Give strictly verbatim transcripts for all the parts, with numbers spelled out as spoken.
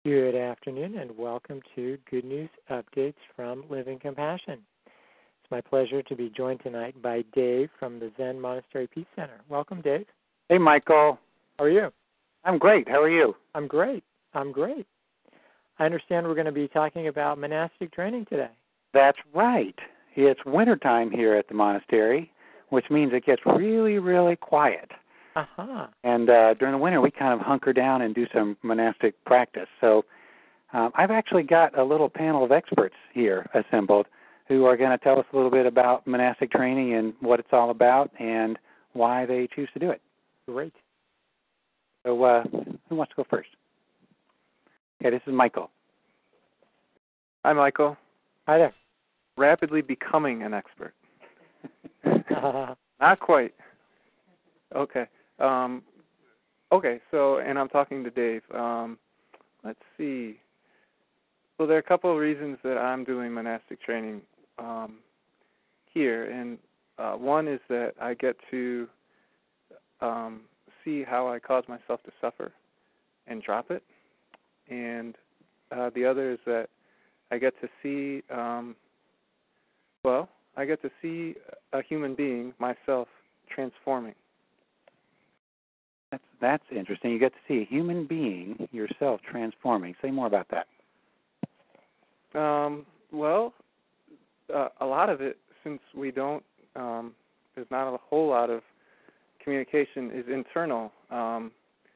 Good afternoon and welcome to Good News Updates from Living Compassion. It's my pleasure to be joined tonight by Dave from the Zen Monastery Peace Center. Welcome, Dave. Hey, Michael. How are you? I'm great. How are you? I'm great. I'm great. I understand we're going to be talking about monastic training today. That's right. It's wintertime here at the monastery, which means it gets really, really quiet. Uh-huh. And uh, during the winter, we kind of hunker down and do some monastic practice. So um, I've actually got a little panel of experts here assembled who are going to tell us a little bit about monastic training and what it's all about and why they choose to do it. Great. So uh, who wants to go first? Okay, this is Michael. Hi, Michael. Hi there. Rapidly becoming an expert. Uh, Not quite. Okay. Um, okay, so, and I'm talking to Dave. Um, let's see. Well, there are a couple of reasons that I'm doing monastic training um, here. And uh, one is that I get to um, see how I cause myself to suffer and drop it. And uh, the other is that I get to see, um, well, I get to see a human being, myself, transforming. That's, that's interesting. You get to see a human being, yourself, transforming. Say more about that. Um, well, uh, a lot of it, since we don't, um, there's not a whole lot of communication, is internal um,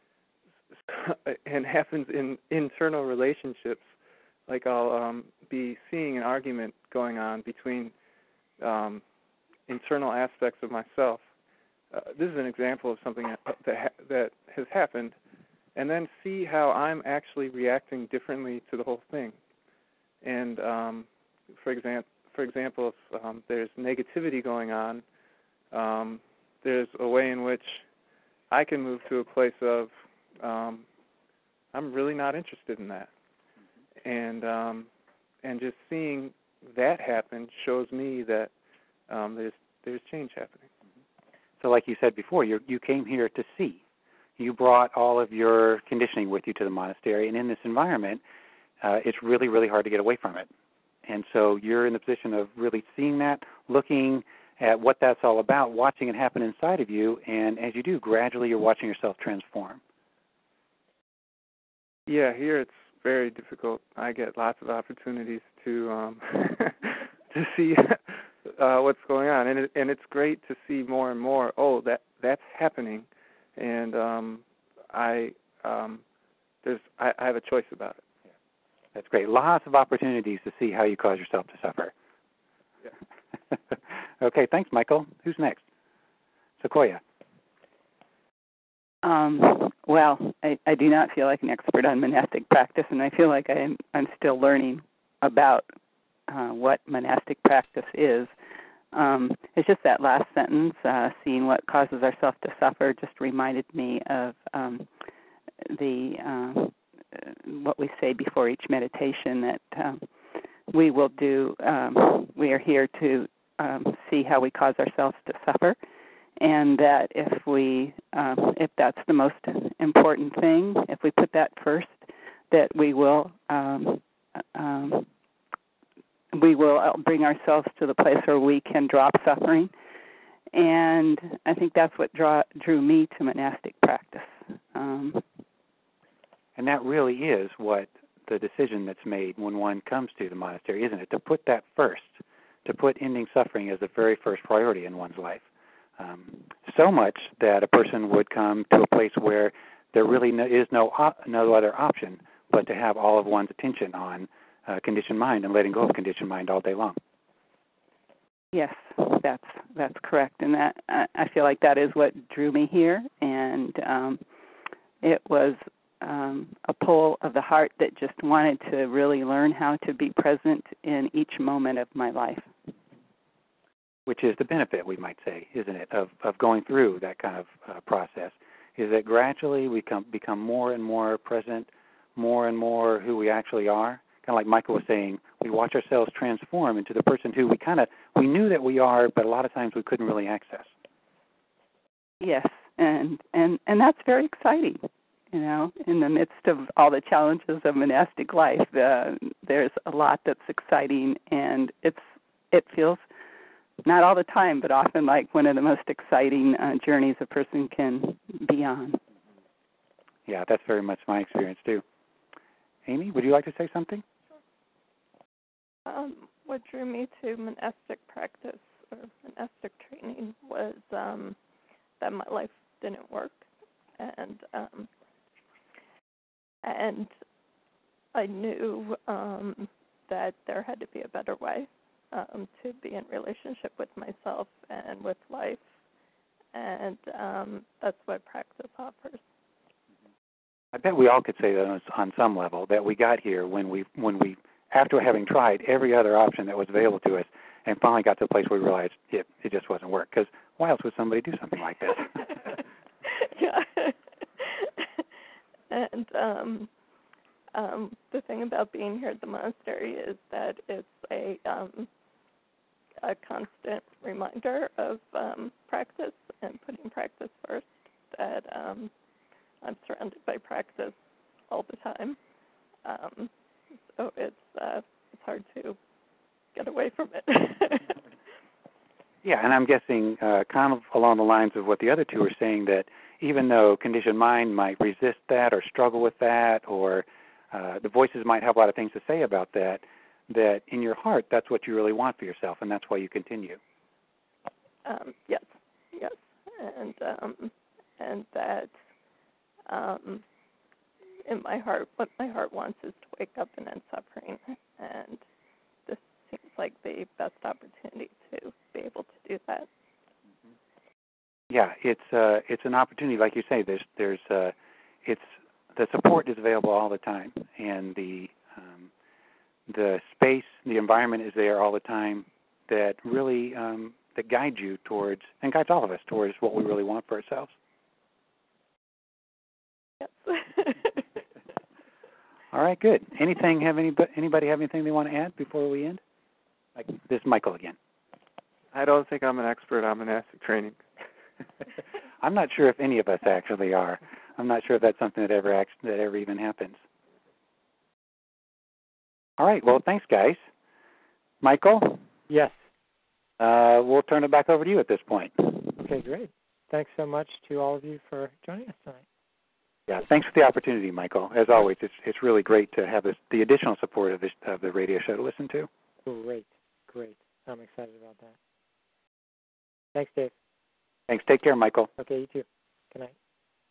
and happens in internal relationships. Like I'll um, be seeing an argument going on between um, internal aspects of myself. Uh, this is an example of something that that, ha- that has happened, and then see how I'm actually reacting differently to the whole thing. And um, for example, for example, if um, there's negativity going on, um, there's a way in which I can move to a place of um, I'm really not interested in that, and um, and just seeing that happen shows me that um, there's there's change happening. So like you said before, you you came here to see. You brought all of your conditioning with you to the monastery, and in this environment, uh, it's really, really hard to get away from it. And so you're in the position of really seeing that, looking at what that's all about, watching it happen inside of you, and as you do, gradually you're watching yourself transform. Yeah, here it's very difficult. I get lots of opportunities to um, to see uh, what's going on, and it, and it's great to see more and more. Oh, that that's happening, and um, I um, there's I, I have a choice about it. Yeah. That's great. Lots of opportunities to see how you cause yourself to suffer. Yeah. Okay, thanks, Michael. Who's next? Sequoia. Um, well, I, I do not feel like an expert on monastic practice, and I feel like I'm, I'm still learning about uh, what monastic practice is. Um, it's just that last sentence, uh, seeing what causes ourselves to suffer, just reminded me of um, the uh, what we say before each meditation, that um, we will do, um, we are here to um, see how we cause ourselves to suffer. And that if we, um, if that's the most important thing, if we put that first, that we will, um, um, we will bring ourselves to the place where we can drop suffering. And I think that's what draw, drew me to monastic practice. Um, and that really is what the decision that's made when one comes to the monastery, isn't it? To put that first, to put ending suffering as the very first priority in one's life. Um, so much that a person would come to a place where there really no, is no op- no other option but to have all of one's attention on uh, conditioned mind and letting go of conditioned mind all day long. Yes, that's that's correct, and that I, I feel like that is what drew me here, and um, it was um, a pull of the heart that just wanted to really learn how to be present in each moment of my life. Which is the benefit, we might say, isn't it, of, of going through that kind of uh, process, is that gradually we come, become more and more present, more and more who we actually are. Kind of like Michael was saying, we watch ourselves transform into the person who we kind of, we knew that we are, but a lot of times we couldn't really access. Yes, and and, and that's very exciting. You know, in the midst of all the challenges of monastic life, uh, there's a lot that's exciting, and it's it feels not all the time, but often like one of the most exciting uh, journeys a person can be on. Yeah, that's very much my experience too. Amy, would you like to say something? Um, what drew me to monastic practice or monastic training was um, that my life didn't work, and um, and I knew um, that there had to be a better way um, to be in relationship with myself and with life, and um, that's what practice offers. I bet we all could say that on, on some level, that we got here when we, when we, after having tried every other option that was available to us, and finally got to a place where we realized it, it just wasn't work. Because why else would somebody do something like this? Yeah. And um, um, the thing about being here at the monastery is that it's a um, a constant reminder of um, practice and putting practice first. That um, I'm surrounded by practice all the time, um, so it's uh, it's hard to get away from it. Yeah, and I'm guessing uh, kind of along the lines of what the other two are saying, that even though conditioned mind might resist that or struggle with that, or uh, the voices might have a lot of things to say about that, that in your heart that's what you really want for yourself, and that's why you continue. Um, yes, yes, and um, and that um, in my heart, what my heart wants is to wake up and end suffering, and this seems like the best opportunity to be able to do that. Yeah, it's uh, it's an opportunity, like you say. There's there's uh, it's the support is available all the time, and the um, the space, the environment is there all the time. That really um, that guides you towards, and guides all of us towards what we really want for ourselves. Yes. All right, good. Anything have any anybody have anything they want to add before we end? Like, this is Michael again. I don't think I'm an expert on monastic training. I'm not sure if any of us actually are. I'm not sure if that's something that ever act- that ever even happens. All right. Well, thanks, guys. Michael? Yes. Uh, we'll turn it back over to you at this point. Okay, great. Thanks so much to all of you for joining us tonight. Yeah, thanks for the opportunity, Michael. As always, it's it's really great to have this, the additional support of, this, of the radio show to listen to. Great, great. I'm excited about that. Thanks, Dave. Thanks. Take care, Michael. Okay, you too. Good night.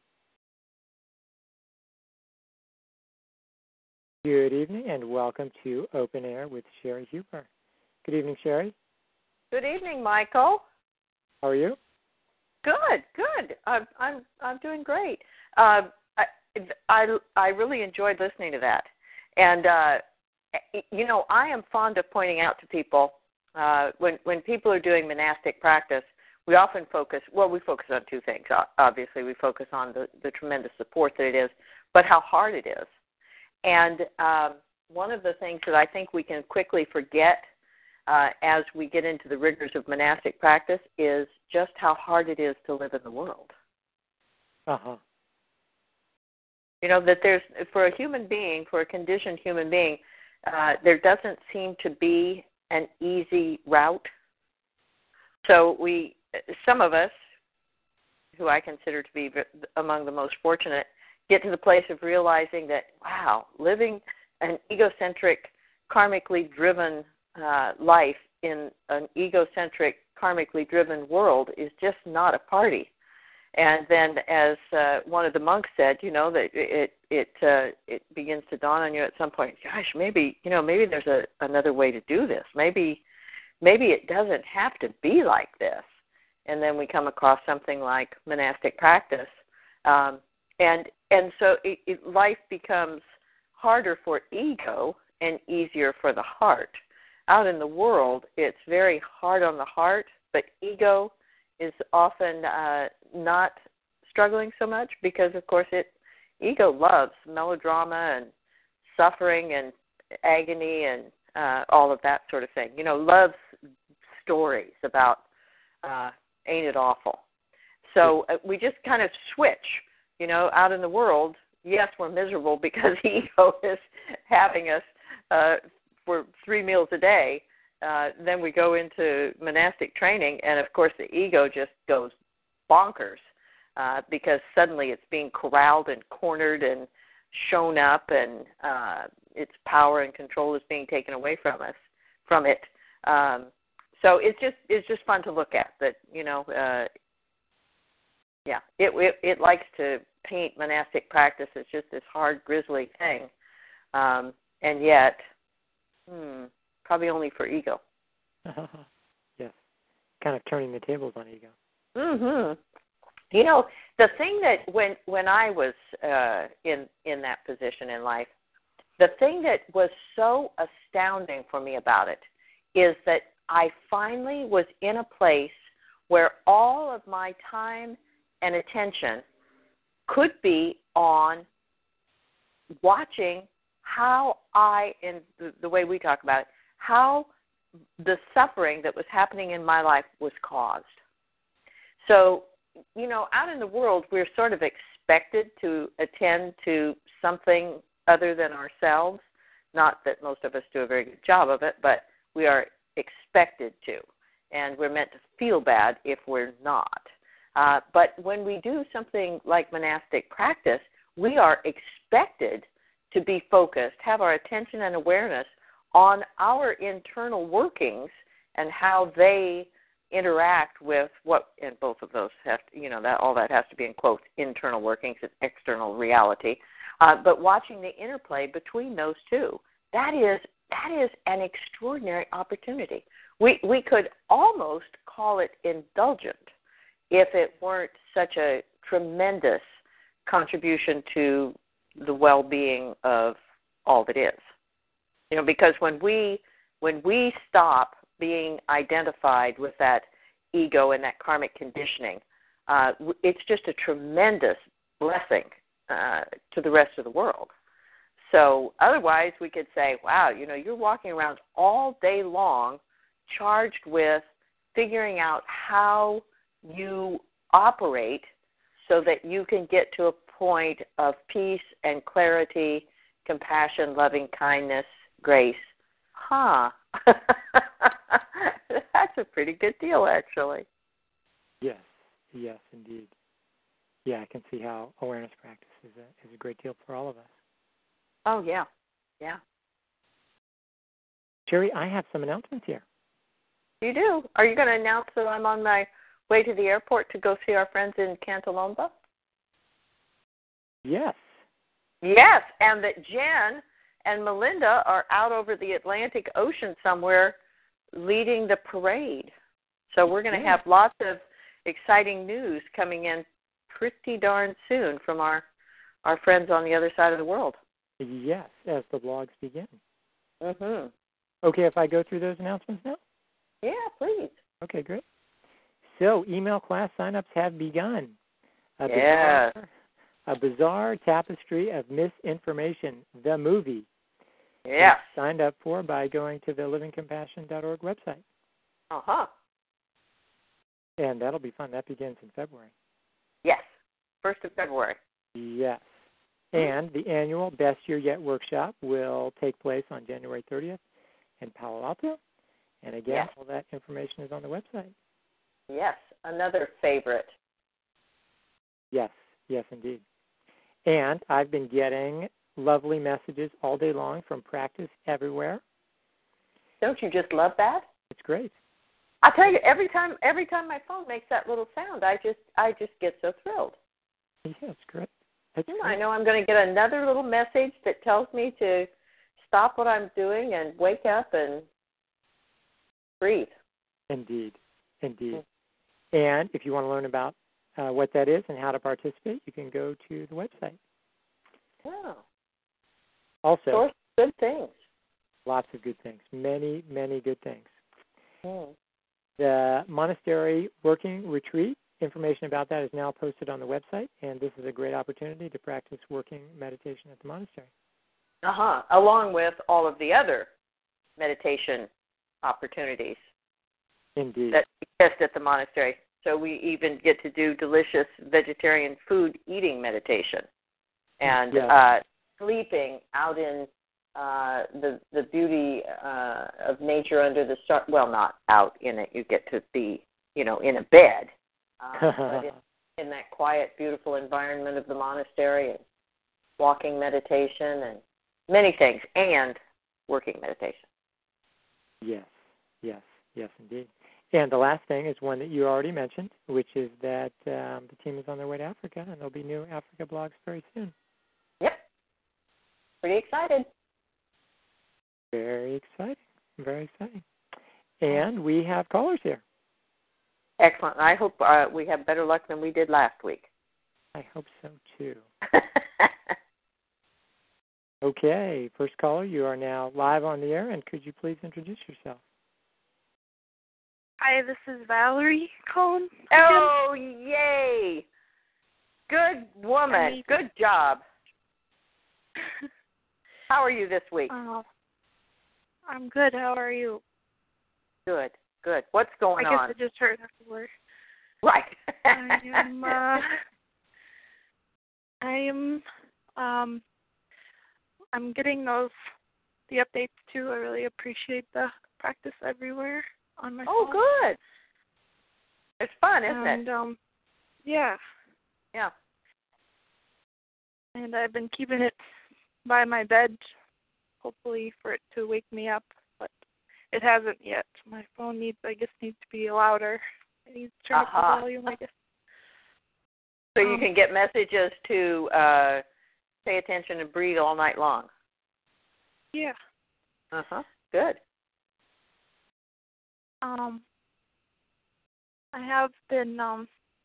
Good evening, and welcome to Open Air with Sherry Huber. Good evening, Sherry. Good evening, Michael. How are you? Good, good. I'm I'm I'm doing great. Uh, I, I I really enjoyed listening to that, and uh, you know, I am fond of pointing out to people uh, when when people are doing monastic practice, we often focus. Well, we focus on two things. Obviously, we focus on the, the tremendous support that it is, but how hard it is. And um, one of the things that I think we can quickly forget uh, as we get into the rigors of monastic practice is just how hard it is to live in the world. Uh-huh. You know, that there's, for a human being, for a conditioned human being, uh, there doesn't seem to be an easy route. So we, some of us, who I consider to be among the most fortunate, get to the place of realizing that, wow, living an egocentric, karmically driven uh, life in an egocentric, karmically driven world is just not a party. And then, as uh, one of the monks said, you know, that it it uh, it begins to dawn on you at some point. Gosh, maybe you know, maybe there's a another way to do this. Maybe maybe it doesn't have to be like this. And then we come across something like monastic practice, um, and and so it, it, life becomes harder for ego and easier for the heart. Out in the world, it's very hard on the heart, but ego is often uh, not struggling so much because, of course, it ego loves melodrama and suffering and agony and uh, all of that sort of thing. You know, loves stories about uh, ain't it awful. So uh, we just kind of switch. You know, out in the world, yes, we're miserable because ego is having us uh, for three meals a day. Uh, then we go into monastic training, and of course the ego just goes bonkers uh, because suddenly it's being corralled and cornered and shown up, and uh, its power and control is being taken away from us, from it. Um, so it's just it's just fun to look at. That you know, uh, yeah, it, it it likes to paint monastic practice as just this hard, grisly thing, um, and yet, hmm, probably only for ego. Yes, kind of turning the tables on ego. Mm-hmm. You know, the thing that when when I was uh, in in that position in life, the thing that was so astounding for me about it is that I finally was in a place where all of my time and attention could be on watching how I, in the, the way we talk about it, how the suffering that was happening in my life was caused. So, you know, out in the world, we're sort of expected to attend to something other than ourselves. Not that most of us do a very good job of it, but we are expected to. And we're meant to feel bad if we're not. Uh, but when we do something like monastic practice, we are expected to be focused, have our attention and awareness on our internal workings and how they interact with what, and both of those have to, you know, that all that has to be in quotes, internal workings and external reality. Uh, but watching the interplay between those two, that is that is an extraordinary opportunity. We we could almost call it indulgent if it weren't such a tremendous contribution to the well-being of all that is. You know, because when we when we stop being identified with that ego and that karmic conditioning, uh, it's just a tremendous blessing uh, to the rest of the world. So otherwise we could say, wow, you know, you're walking around all day long charged with figuring out how you operate so that you can get to a point of peace and clarity, compassion, loving kindness, grace. Huh. That's a pretty good deal, actually. Yes, yes, indeed. Yeah, I can see how awareness practice is a, is a great deal for all of us. Oh, yeah, yeah. Sherry, I have some announcements here. You do? Are you going to announce that I'm on my way to the airport to go see our friends in Cantalomba? Yes. Yes, and that Jen and Melinda are out over the Atlantic Ocean somewhere leading the parade. So we're going to have lots of exciting news coming in pretty darn soon from our, our friends on the other side of the world. Yes, as the vlogs begin. Mm-hmm. Okay, if I go through those announcements now? Yeah, please. Okay, great. So, email class signups have begun. A yeah. bizarre, a bizarre tapestry of misinformation, the movie. Yeah. Signed up for by going to the living compassion dot org website. Uh-huh. And that'll be fun. That begins in February. Yes, first of February. Yes. And the annual Best Year Yet workshop will take place on January thirtieth in Palo Alto. And again, yes. all that information is on the website. Yes, another favorite. Yes, yes, indeed. And I've been getting lovely messages all day long from practice everywhere. Don't you just love that? It's great. I tell you, every time every time my phone makes that little sound, I just I just get so thrilled. Yeah, it's great. It's I great. know I'm going to get another little message that tells me to stop what I'm doing and wake up and breathe. Indeed, indeed. And if you want to learn about uh, what that is and how to participate, you can go to the website. Oh. Also, Source good things. Lots of good things. Many, many good things. Mm. The monastery working retreat, information about that is now posted on the website, and this is a great opportunity to practice working meditation at the monastery. Uh-huh, along with all of the other meditation opportunities. Indeed. That exist at the monastery. So we even get to do delicious vegetarian food eating meditation. and yes. uh, sleeping out in uh, the the beauty uh, of nature under the star. Well, not out in it. You get to be, you know, in a bed, uh, but in, in that quiet, beautiful environment of the monastery, and walking meditation, and many things, and working meditation. Yes, yes, yes, indeed. And the last thing is one that you already mentioned, which is that um, the team is on their way to Africa, and there'll be new Africa blogs very soon. Yep. Pretty excited. Very exciting. Very exciting. And we have callers here. Excellent. I hope uh, we have better luck than we did last week. I hope so, too. Okay, first caller, you are now live on the air, and could you please introduce yourself? Hi, this is Valerie calling. Oh, yay! Good woman. Good job. How are you this week? Uh, I'm good. How are you? Good, good. What's going on? I on? guess I just heard afterward. Right. I am, uh, I am, um, I'm getting those, the updates too. I really appreciate the practice everywhere on my oh, phone. Oh, good. It's fun, isn't and, it? Um, yeah. Yeah. And I've been keeping it by my bed, hopefully for it to wake me up, but it hasn't yet. My phone needs, I guess, needs to be louder. I need to turn uh-huh. up the volume, I guess. So um, you can get messages to uh, pay attention and breathe all night long. Yeah. Uh-huh. Good. Um, I have been um,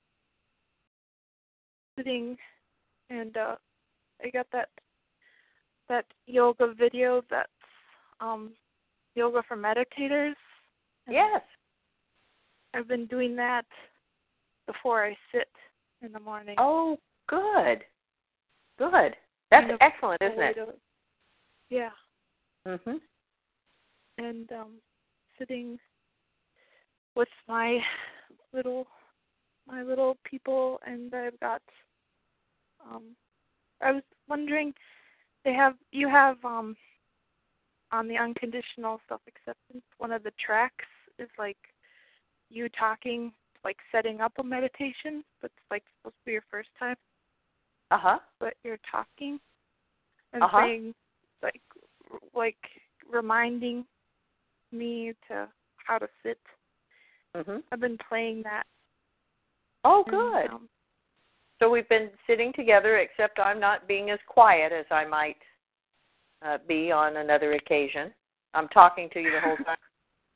sitting and uh, I got that that yoga video that's um, yoga for meditators. Yes. I've been doing that before I sit in the morning. Oh, good. Good. That's kind of excellent, isn't it? To, yeah. Mhm. And um, sitting with my little my little people, and I've got. Um, I was wondering, they have you have um, on the unconditional self-acceptance, one of the tracks is like you talking, like setting up a meditation, but it's like supposed to be your first time. Uh huh. But you're talking and uh-huh. saying, like, like reminding me to how to sit. Mhm. I've been playing that. Oh, and, good. Um, so we've been sitting together, except I'm not being as quiet as I might uh, be on another occasion. I'm talking to you the whole time.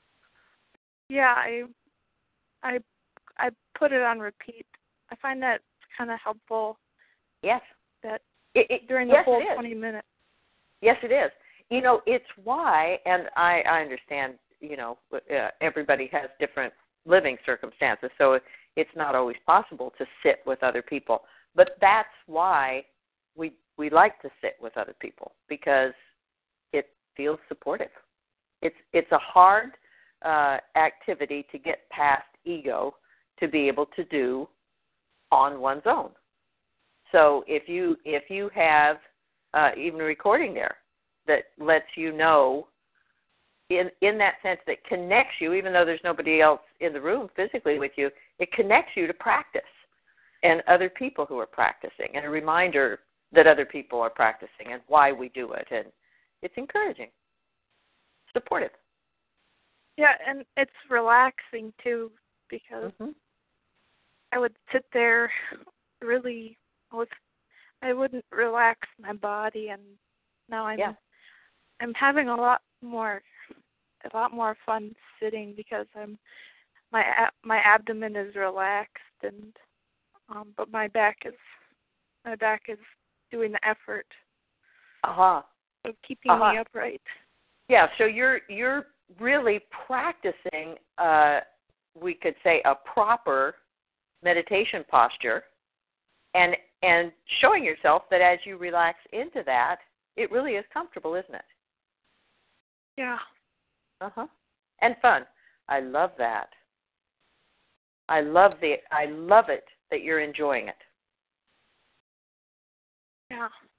Yeah, I, I, I put it on repeat. I find that kind of helpful. Yes. That it, it, during the yes, whole twenty minutes. Yes, it is. You know, it's why, and I, I understand, you know, uh, everybody has different living circumstances, so it's not always possible to sit with other people. But that's why we we like to sit with other people, because it feels supportive. It's it's a hard uh, activity to get past ego to be able to do on one's own. So if you if you have uh, even a recording there that lets you know, in in that sense, that connects you, even though there's nobody else in the room physically with you, it connects you to practice and other people who are practicing, and a reminder that other people are practicing and why we do it. And it's encouraging, supportive. Yeah, and it's relaxing too, because mm-hmm. I would sit there really with, I wouldn't relax my body, and now I'm yeah. I'm having a lot more a lot more fun sitting, because I'm my my abdomen is relaxed, and um, but my back is my back is doing the effort uh-huh. of keeping uh-huh. me upright. Yeah, so you're you're really practicing, uh, we could say, a proper meditation posture, and and showing yourself that as you relax into that, it really is comfortable, isn't it? Yeah. Uh-huh. And fun. I love that. I love the I love it that you're enjoying it. Yeah.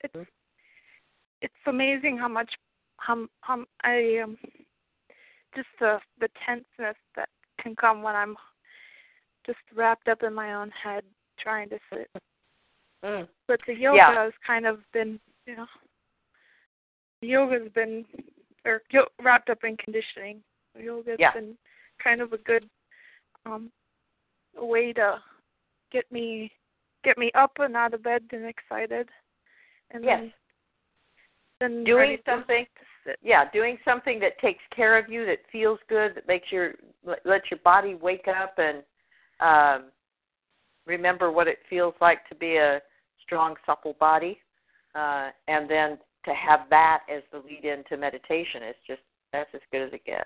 it's it's amazing how much how how I um just the the tenseness that can come when I'm just wrapped up in my own head trying to sit. Mm. But the yoga Yeah. has kind of been, you know, yoga's been or yo- wrapped up in conditioning. Yoga's Yeah. been kind of a good um way to get me get me up and out of bed and excited, and Yes. then then Doing ready to- something, to sit. yeah, doing something that takes care of you, that feels good, that makes your lets your body wake up and um, remember what it feels like to be a strong, supple body, uh, and then to have that as the lead into meditation is just that's as good as it gets.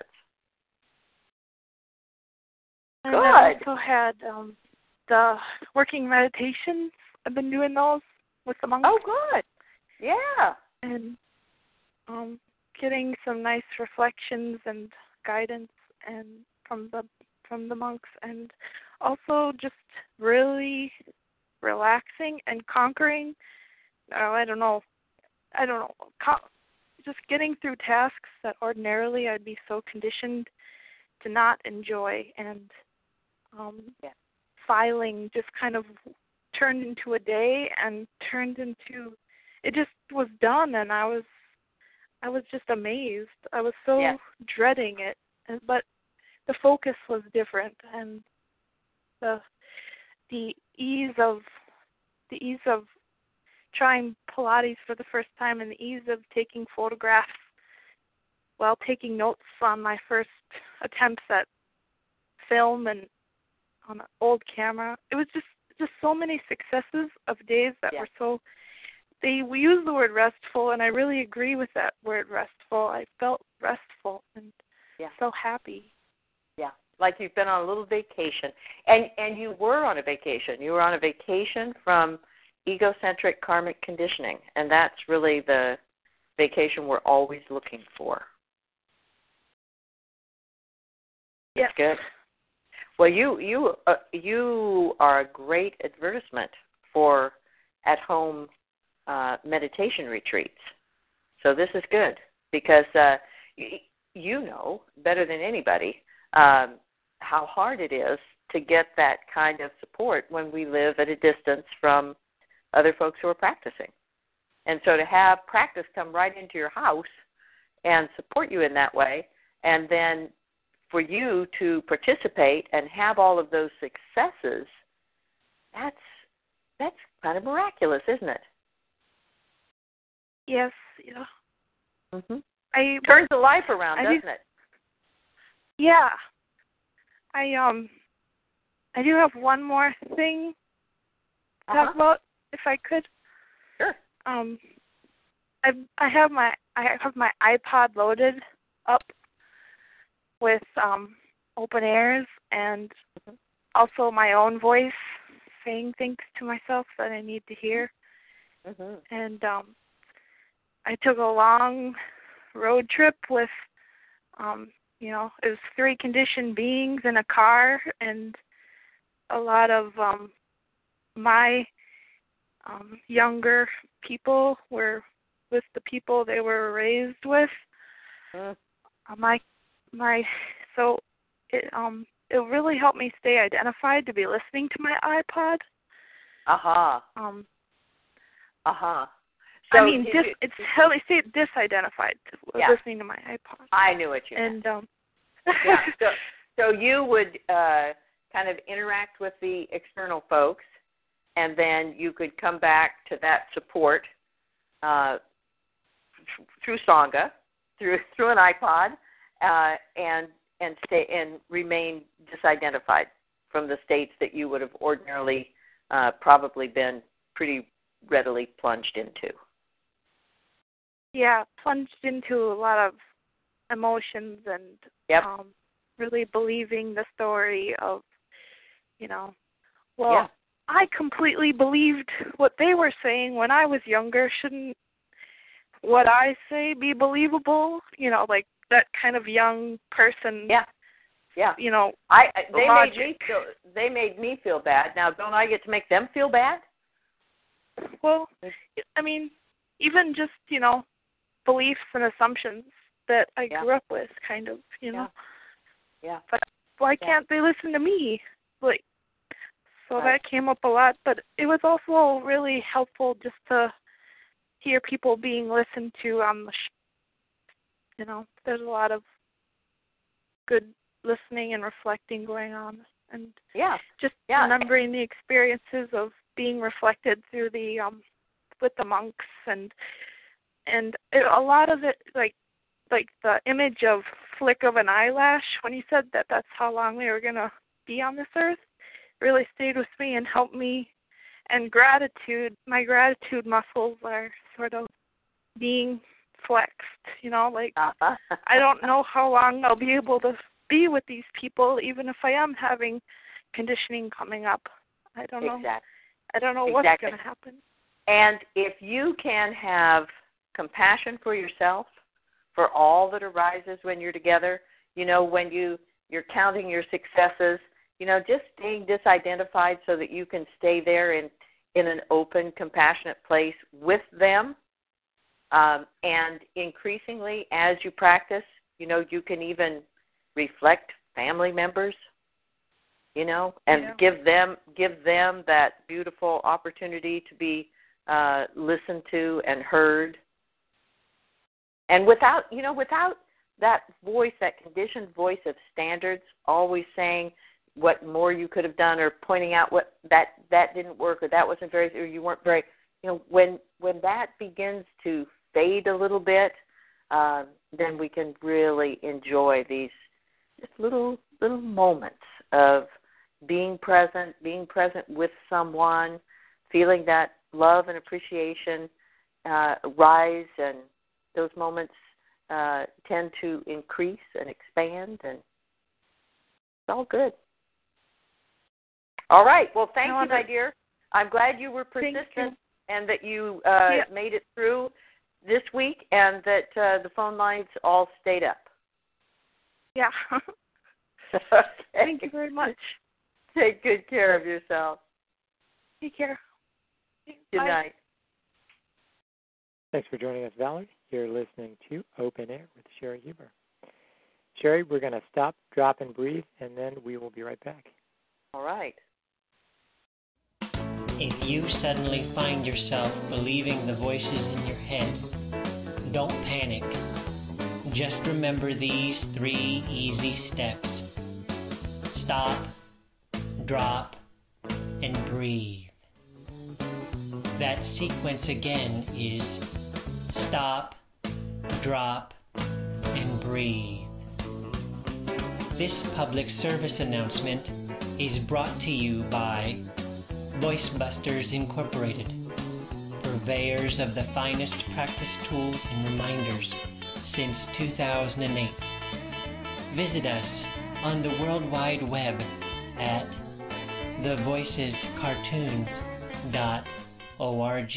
And Good. I also had um, the working meditations. I've been doing those with the monks. Oh, good. Yeah. And um, getting some nice reflections and guidance and from the from the monks, and also just really relaxing and conquering. Oh, I don't know. I don't know. Co- just getting through tasks that ordinarily I'd be so conditioned to not enjoy, and um, yeah. filing just kind of turned into a day and turned into. It just was done, and I was. I was just amazed. I was so yes. dreading it, but the focus was different, and the the ease of the ease of trying Pilates for the first time, and the ease of taking photographs while taking notes on my first attempts at film and on an old camera. It was just just so many successes of days that yeah. were so. They we use the word restful, and I really agree with that word restful. I felt restful and yeah. so happy. Yeah, like you've been on a little vacation. And and you were on a vacation. You were on a vacation from egocentric karmic conditioning, and that's really the vacation we're always looking for. Yes. That's good. Well, you you uh, you are a great advertisement for at-home uh, meditation retreats. So this is good because uh, y- you know better than anybody um, how hard it is to get that kind of support when we live at a distance from other folks who are practicing. And so to have practice come right into your house and support you in that way, and then for you to participate and have all of those successes, that's that's kind of miraculous, isn't it? Yes, yeah. Mm-hmm. I turns the life around, I doesn't do, it? Yeah. I um I do have one more thing to uh-huh. talk about, if I could. Sure. Um I I have my I have my iPod loaded up with um open airs and mm-hmm. also my own voice saying things to myself that I need to hear. Mm-hmm. And um I took a long road trip with, um, you know, it was three conditioned beings in a car, and a lot of um, my um, younger people were with the people they were raised with. Mm. Uh, my my so it um it really helped me stay identified to be listening to my iPod. Aha. Uh-huh. Um. Aha. So I mean, dis, you, it's how they say it, disidentified yeah. listening to my iPod. I knew what you and, meant. Um, yeah. So, so you would uh, kind of interact with the external folks, and then you could come back to that support uh, through Sangha, through through an iPod, uh, and and stay and remain disidentified from the states that you would have ordinarily uh, probably been pretty readily plunged into. Yeah, plunged into a lot of emotions and yep. um, really believing the story of, you know, well, yeah. I completely believed what they were saying when I was younger. Shouldn't what I say be believable? You know, like that kind of young person. Yeah, yeah. You know, I, I they logic. made me feel they made me feel bad. Now, don't I get to make them feel bad? Well, I mean, even just, you know, beliefs and assumptions that I yeah. grew up with, kind of, you know. Yeah. yeah. But why yeah. can't they listen to me? Like, so right. that came up a lot. But it was also really helpful just to hear people being listened to on the show. You know, there's a lot of good listening and reflecting going on, and yeah, just yeah. remembering the experiences of being reflected through the um with the monks, and and it, a lot of it, like like the image of flick of an eyelash when he said that that's how long they were gonna be on this earth, really stayed with me and helped me. And gratitude, my gratitude muscles are sort of being flexed, you know, like uh-huh. I don't know how long I'll be able to be with these people, even if I am having conditioning coming up. I don't know. Exactly. I don't know exactly. what's going to happen. And if you can have compassion for yourself, for all that arises when you're together, you know, when you, you're counting your successes, you know, just staying disidentified so that you can stay there in, in an open, compassionate place with them. Um, and increasingly, as you practice, you know, you can even reflect family members, you know, and yeah. give them give them that beautiful opportunity to be uh, listened to and heard. And without, you know, without that voice, that conditioned voice of standards, always saying what more you could have done or pointing out what that, that didn't work or that wasn't very, or you weren't very, you know, when when that begins to fade a little bit, uh, then we can really enjoy these just little little moments of being present, being present with someone, feeling that love and appreciation uh, rise, and those moments uh, tend to increase and expand, and it's all good. All right. Well, thank no, you, my dear. I'm glad you were persistent you. and that you uh, yeah. made it through this week, and that uh, the phone lines all stayed up. Yeah. Okay. Thank you very much. Take good care of yourself. Take care. Good Bye. night. Thanks for joining us, Valerie. You're listening to Open Air with Sherry Huber. Sherry, we're going to stop, drop, and breathe, and then we will be right back. All right. If you suddenly find yourself believing the voices in your head, don't panic. Just remember these three easy steps. Stop, drop, and breathe. That sequence again is stop, drop, and breathe. This public service announcement is brought to you by VoiceBusters Incorporated, purveyors of the finest practice tools and reminders since two thousand eight. Visit us on the World Wide Web at the voices cartoons dot org.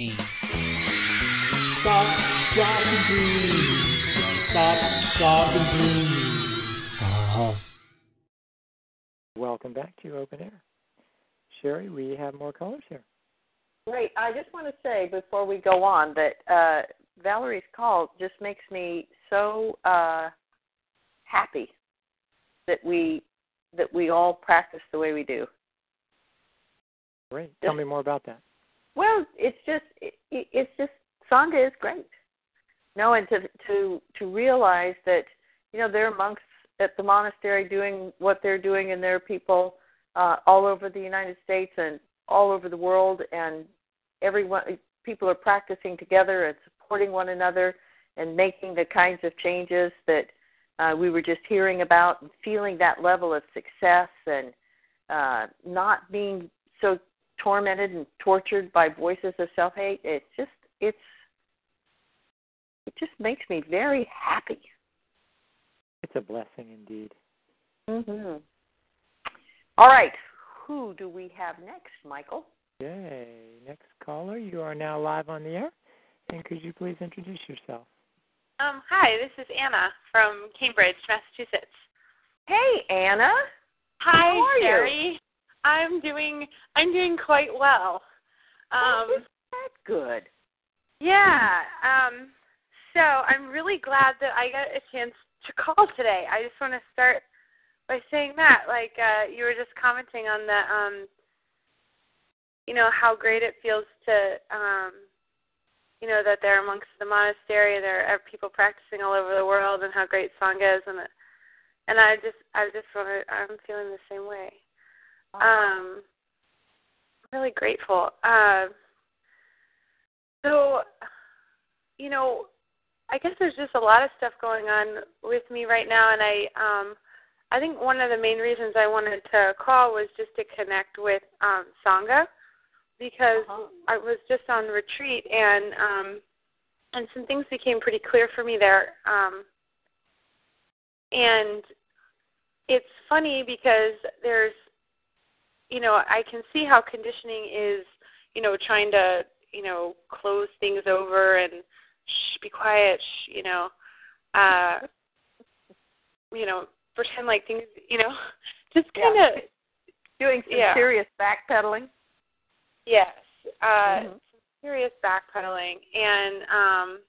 Stop, drop, and breathe. Stop, drop, and breathe. Uh-huh. Welcome back to Open Air. Sherry, we have more callers here. Great. I just want to say before we go on that uh, Valerie's call just makes me so uh, happy that we that we all practice the way we do. Great. Tell me more about that. Well, it's just it, it's just Sangha is great. No, and to to to realize that you know there are monks at the monastery doing what they're doing, and there are people uh, all over the United States and all over the world, and everyone people are practicing together and supporting one another and making the kinds of changes that uh, we were just hearing about, and feeling that level of success, and uh, not being so tormented and tortured by voices of self-hate. It's just it's it just makes me very happy. It's a blessing indeed. Mm-hmm. All right. Who do we have next, Michael? Yay. Next caller, you are now live on the air. And could you please introduce yourself? Um, hi, this is Anna from Cambridge, Massachusetts. Hey, Anna. Hi, How are Sherry. you? I'm doing I'm doing quite well. Um, oh, that's good. Yeah. Um, so I'm really glad that I got a chance to call today. I just want to start by saying that, like uh, you were just commenting on the, um, you know, how great it feels to, um, you know, that they're amongst the monastery, there are people practicing all over the world, and how great Sangha is, and and I just, I just want to, I'm feeling the same way. Um, really grateful. Uh, so, you know, I guess there's just a lot of stuff going on with me right now, and I, um, I think one of the main reasons I wanted to call was just to connect with um, Sangha, because uh-huh. I was just on retreat, and um, and some things became pretty clear for me there. Um, and it's funny because there's, you know, I can see how conditioning is, you know, trying to, you know, close things over and shh, be quiet, shh, you know, uh, you know, pretend like things, you know, just kind of yeah. doing some yeah. serious backpedaling. Yes, uh, mm-hmm. some serious backpedaling, and um,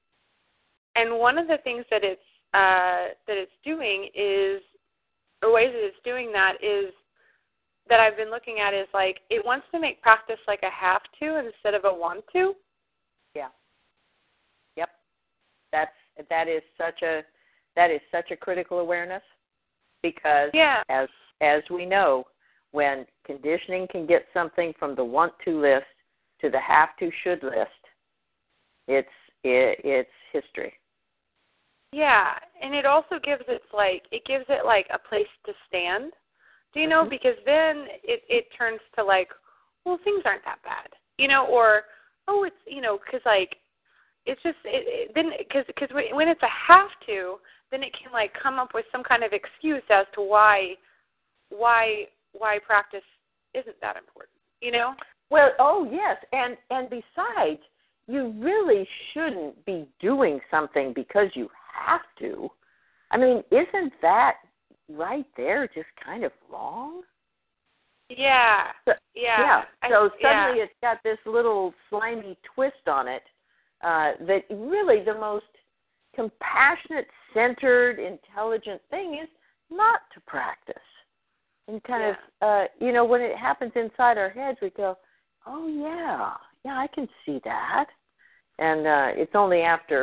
and one of the things that it's uh, that it's doing is, or ways that it's doing that is that I've been looking at is like it wants to make practice like a have to instead of a want to. Yeah. Yep. That's that is such a that is such a critical awareness, because yeah. as as we know, when conditioning can get something from the want to list to the have to should list, it's it, it's history. Yeah, and it also gives it like it gives it like a place to stand. Do you know? Mm-hmm. Because then it it turns to like, well, things aren't that bad, you know, or oh, it's you know, because like it's just it, it, then because because when it's a have to, then it can like come up with some kind of excuse as to why why why practice isn't that important, you know? Well, oh yes, and and besides, you really shouldn't be doing something because you have to. I mean, isn't that right there just kind of wrong? Yeah. So, yeah. Yeah. So I, suddenly yeah. it's got this little slimy twist on it uh, that really the most compassionate, centered, intelligent thing is not to practice. And kind yeah. of, uh, you know, when it happens inside our heads, we go, oh, yeah, yeah, I can see that. And uh, it's only after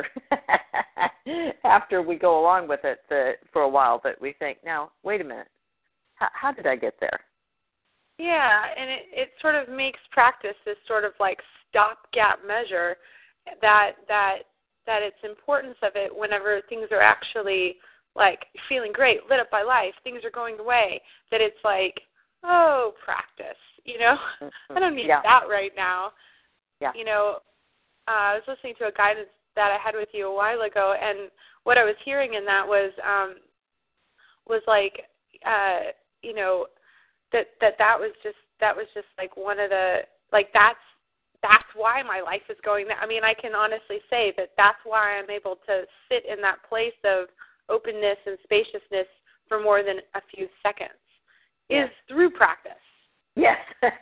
after we go along with it that, for a while that we think, now, wait a minute, how, how did I get there? Yeah, and it, it sort of makes practice this sort of like stopgap measure that that that its importance of it whenever things are actually like feeling great, lit up by life, things are going the way, that it's like, oh, practice, you know? Mm-hmm. I don't need yeah. that right now. Yeah. You know, uh, I was listening to a guidance that I had with you a while ago, and what I was hearing in that was um, was like, uh, you know, that, that that was just that was just like one of the like that's that's why my life is going there. I mean, I can honestly say that that's why I'm able to sit in that place of openness and spaciousness for more than a few seconds yes. is through practice. Yes.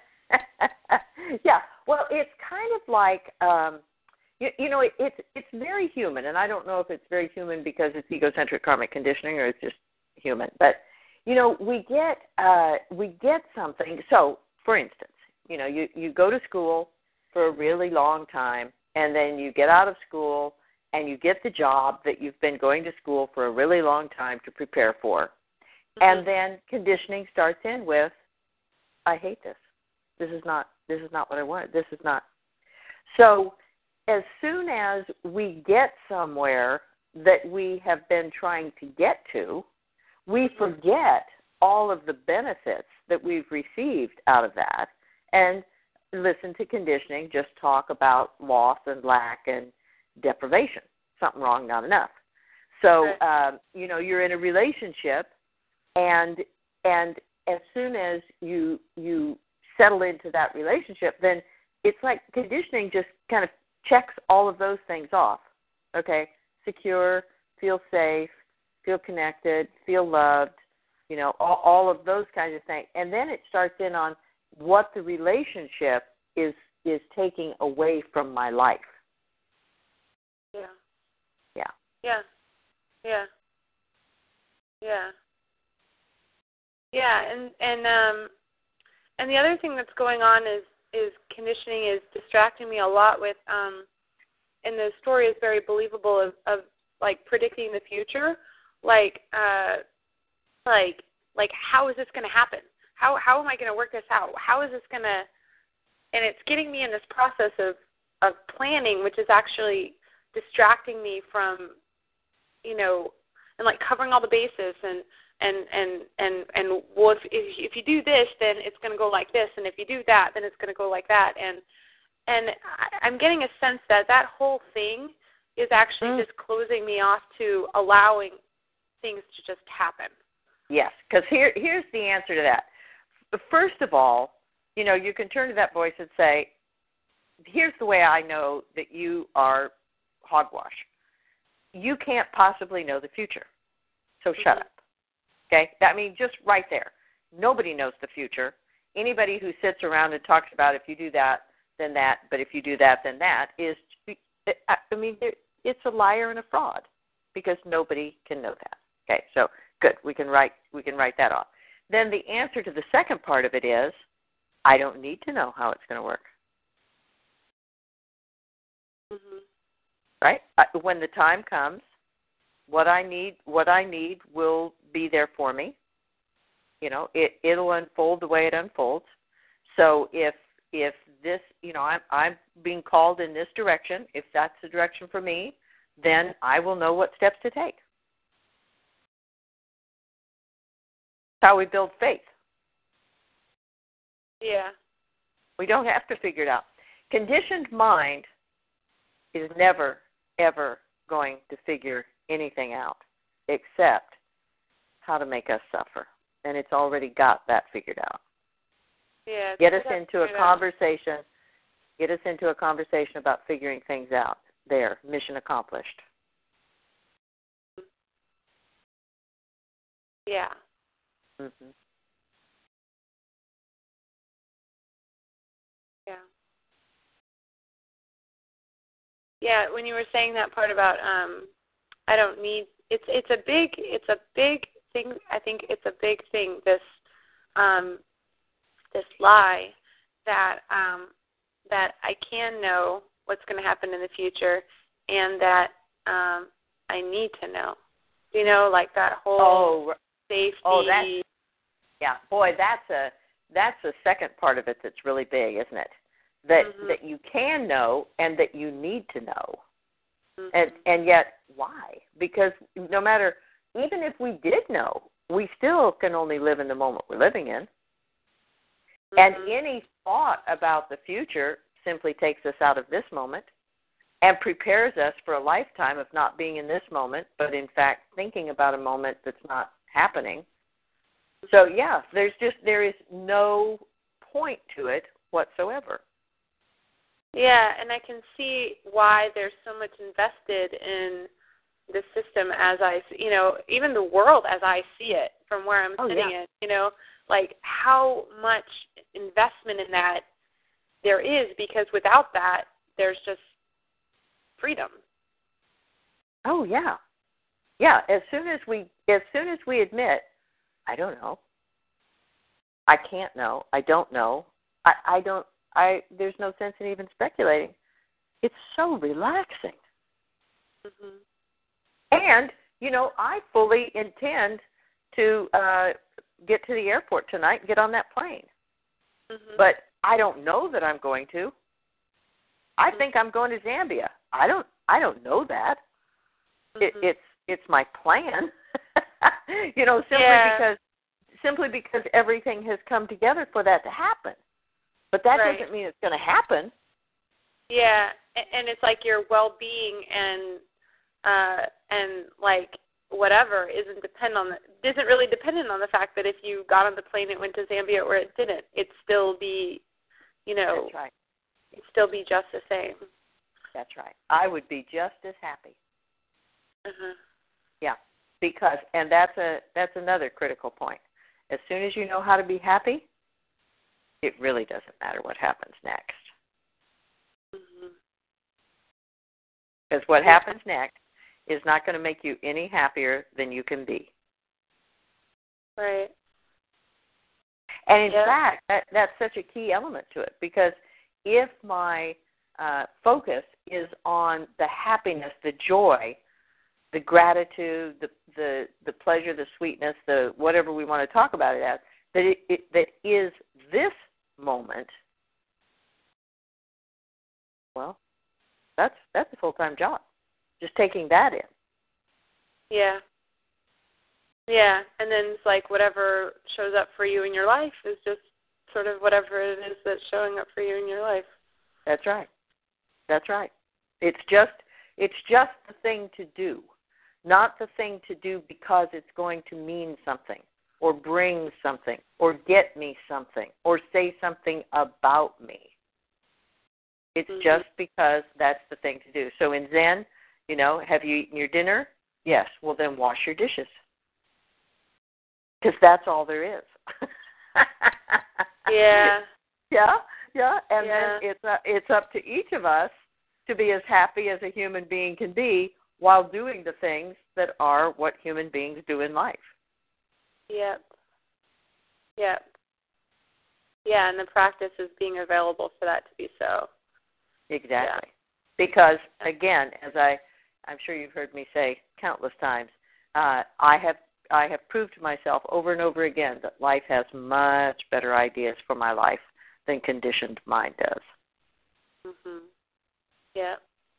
yeah. Well, it's kind of like, um, you, you know, it, it's it's very human, and I don't know if it's very human because it's egocentric karmic conditioning or it's just human. But, you know, we get uh, we get something. So, for instance, you know, you, you go to school for a really long time, and then you get out of school and you get the job that you've been going to school for a really long time to prepare for. Mm-hmm. And then conditioning starts in with, I hate this. This is not this is not what I wanted. This is not. So as soon as we get somewhere that we have been trying to get to, we forget all of the benefits that we've received out of that and listen to conditioning, just talk about loss and lack and deprivation. Something wrong, not enough. So, um, you know, you're in a relationship, and and as soon as you you settle into that relationship, then it's like conditioning just kind of checks all of those things off. Okay, secure, feel safe, feel connected, feel loved, you know, all, all of those kinds of things. And then it starts in on what the relationship is is taking away from my life. Yeah. Yeah. Yeah. Yeah, and and um and the other thing that's going on is is conditioning is distracting me a lot with um and the story is very believable of, of like predicting the future. Like uh like like how is this gonna happen? How how am I gonna work this out? How is this gonna and it's getting me in this process of, of planning, which is actually distracting me from, you know, and like covering all the bases and and and and, and well, if, if if you do this, then it's going to go like this, and if you do that, then it's going to go like that, and and I, I'm getting a sense that that whole thing is actually mm. just closing me off to allowing things to just happen. Yes, because here here's the answer to that. First of all, you know, you can turn to that voice and say, here's the way I know that you are hogwash. You can't possibly know the future, so mm-hmm. shut up. Okay? I mean, just right there. Nobody knows the future. Anybody who sits around and talks about if you do that, then that, but if you do that, then that, is, I mean, it's a liar and a fraud because nobody can know that. Okay, so good. We can write, we can write that off. Then the answer to the second part of it is, I don't need to know how it's going to work. Mm-hmm. Right? When the time comes, what I need, what I need will be there for me. You know, it it'll unfold the way it unfolds. So if if this, you know, I'm I'm being called in this direction, if that's the direction for me, then I will know what steps to take. That's how we build faith. Yeah. We don't have to figure it out. Conditioned mind is never, ever going to figure anything out except how to make us suffer. And it's already got that figured out. Yeah. Get us into a conversation. Get us into a conversation about figuring things out. There, mission accomplished. Yeah. Mm-hmm. Yeah. Yeah, when you were saying that part about um I don't need it's it's a big it's a big thing I think it's a big thing, this um this lie that um that I can know what's gonna happen in the future and that um I need to know. You know, like that whole oh, safety Oh that's yeah, boy, that's a that's the second part of it that's really big, isn't it? That mm-hmm. that you can know and that you need to know. Mm-hmm. And and yet why? Because no matter, even if we did know, we still can only live in the moment we're living in. Mm-hmm. And any thought about the future simply takes us out of this moment and prepares us for a lifetime of not being in this moment, but in fact thinking about a moment that's not happening. So yeah, there's just there is no point to it whatsoever. Yeah, and I can see why there's so much invested in the system as I, you know, even the world as I see it from where I'm oh, sitting yeah. in, you know, like how much investment in that there is, because without that, there's just freedom. Oh, yeah. Yeah, as soon as we, as soon as we admit, I don't know, I can't know, I don't know, I, I don't, I, there's no sense in even speculating. It's so relaxing. Mm-hmm. And, you know, I fully intend to uh, get to the airport tonight and get on that plane. Mm-hmm. But I don't know that I'm going to. I mm-hmm. think I'm going to Zambia. I don't I don't know that. Mm-hmm. It, it's it's my plan. you know, simply yeah. because simply because everything has come together for that to happen. But that right. doesn't mean it's going to happen. Yeah, and it's like your well-being and uh, and like whatever isn't depend on the, isn't really dependent on the fact that if you got on the plane it went to Zambia or it didn't, it'd still be, you know, that's right. It'd still be just the same. That's right. I would be just as happy. Uh-huh. Yeah, because and that's a that's another critical point. As soon as you know how to be happy, it really doesn't matter what happens next. Mm-hmm. Because what happens next is not going to make you any happier than you can be. Right. And in yeah. fact, that, that's such a key element to it, because if my uh, focus is on the happiness, the joy, the gratitude, the, the the pleasure, the sweetness, the whatever we want to talk about it as, that it, it that is this moment, well, that's that's a full-time job. Just taking that in. Yeah. Yeah, and then it's like whatever shows up for you in your life is just sort of whatever it is that's showing up for you in your life. That's right. That's right. It's just it's just the thing to do, not the thing to do because it's going to mean something or bring something or get me something or say something about me. It's mm-hmm. just because that's the thing to do. So in Zen, you know, have you eaten your dinner? Yes. Well, then wash your dishes. Because that's all there is. yeah. Yeah, yeah. And yeah. then it's uh, it's up to each of us to be as happy as a human being can be while doing the things that are what human beings do in life. Yep. Yep. Yeah, and the practice is being available for that to be so. Exactly. Yeah. Because, again, as I, I'm sure you've heard me say countless times, uh, I have I have proved to myself over and over again that life has much better ideas for my life than conditioned mind does. Mhm. Yeah.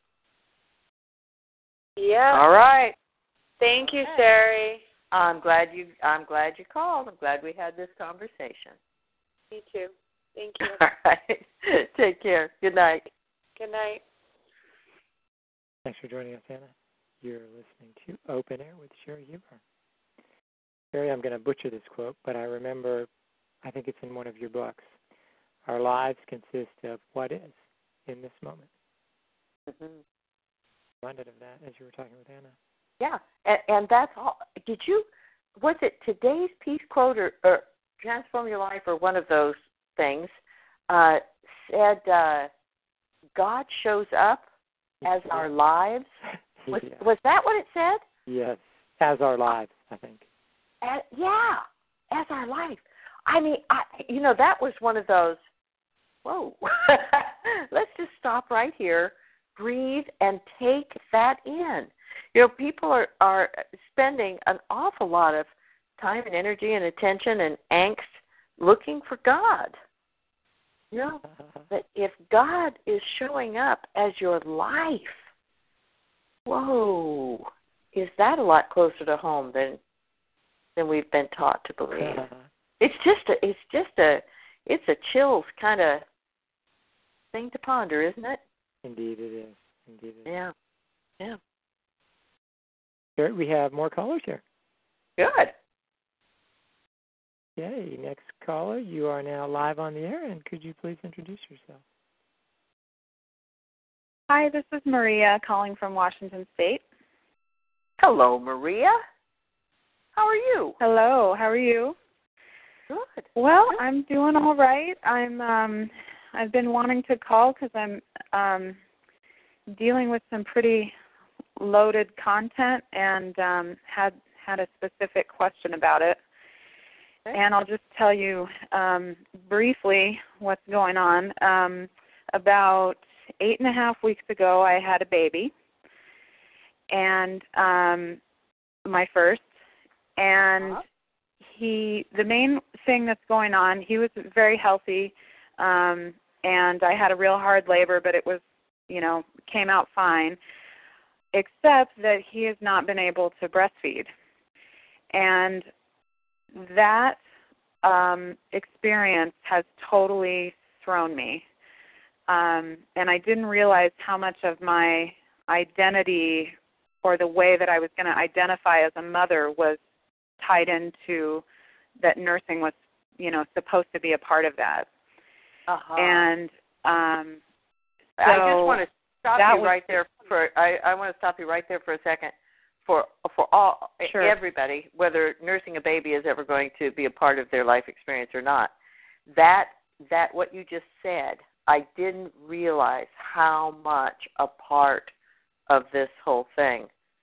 Yeah. All right. Thank you, Okay. Sherry. I'm glad you. I'm glad you called. I'm glad we had this conversation. Me too. Thank you. All right. Take care. Good night. Good night. Thanks for joining us, Anna. You're listening to Open Air with Sherry Huber. Sherry, I'm going to butcher this quote, but I remember, I think it's in one of your books, our lives consist of what is in this moment. Mm-hmm. Reminded of that as you were talking with Anna. Yeah, and, and that's all. Did you, was it today's Peace Quote or, or Transform Your Life or one of those things, uh, said uh, God shows up as yeah. our lives? Was, yeah. was that what it said? Yes, as our lives, I think. As, yeah, as our life. I mean, I, you know, that was one of those, whoa, let's just stop right here, breathe, and take that in. You know, people are, are spending an awful lot of time and energy and attention and angst looking for God. You know, that if God is showing up as your life, whoa, is that a lot closer to home than than we've been taught to believe? It's just a, it's just a, it's a chills kind of thing to ponder, isn't it? Indeed, it is. Indeed, it is. Yeah, yeah. Sure, we have more callers here. Good. Okay, next caller, you are now live on the air, and could you please introduce yourself? Hi, this is Maria calling from Washington State. Hello, Maria. How are you? Hello, how are you? Good. Well, Good. I'm doing all right. I'm um I've been wanting to call because I'm um dealing with some pretty loaded content and um had had a specific question about it. Okay. And I'll just tell you um briefly what's going on. Um about eight and a half weeks ago I had a baby, and um my first. And uh-huh. he, the main thing that's going on, he was very healthy, um, and I had a real hard labor, but it was, you know, came out fine, except that he has not been able to breastfeed. And that um, experience has totally thrown me. Um, and I didn't realize how much of my identity or the way that I was going to identify as a mother was tied into that nursing was, you know, supposed to be a part of that. Uh-huh. And um, so I just want to stop you was, right there for. I, I want to stop you right there for a second. For for all sure. everybody, whether nursing a baby is ever going to be a part of their life experience or not, that that what you just said, I didn't realize how much a part of this whole thing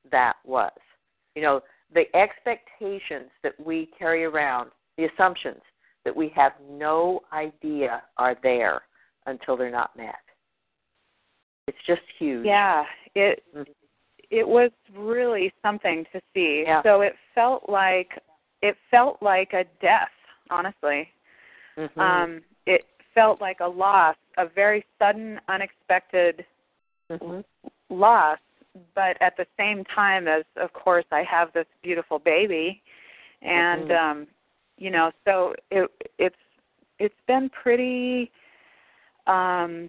that was. You know, the expectations that we carry around, the assumptions that we have no idea are there until they're not met. It's just huge. Yeah, it mm-hmm. it was really something to see. Yeah. So it felt like it felt like a death, honestly. Mm-hmm. Um, it felt like a loss, a very sudden, unexpected mm-hmm. loss. But at the same time, as of course I have this beautiful baby, and mm-hmm. um, you know, so it it's it's been pretty. Um,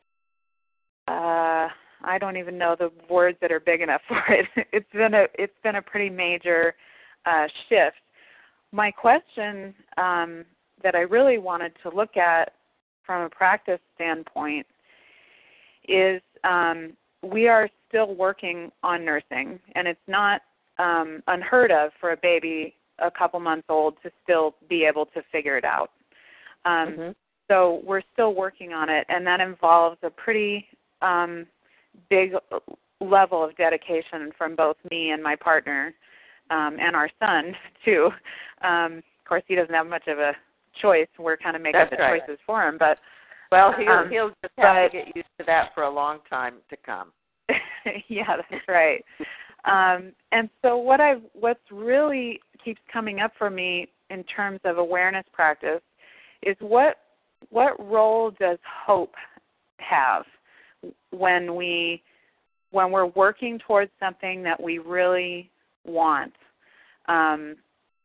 uh, I don't even know the words that are big enough for it. It's been a it's been a pretty major uh, shift. My question um, that I really wanted to look at from a practice standpoint is um, we are still working on nursing, and it's not um, unheard of for a baby a couple months old to still be able to figure it out. Um, mm-hmm. So we're still working on it, and that involves a pretty um, big level of dedication from both me and my partner um, and our son, too. Um, of course, he doesn't have much of a choice. We're kind of making That's the right. choices for him. But Well, he'll, um, he'll just have but, to get used to that for a long time to come. Yeah, that's right. Um, and so what I've, what's really keeps coming up for me in terms of awareness practice is what what role does hope have when we when we're working towards something that we really want? Um,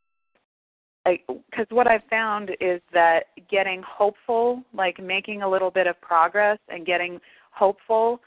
because what I've found is that getting hopeful, like making a little bit of progress and getting hopeful,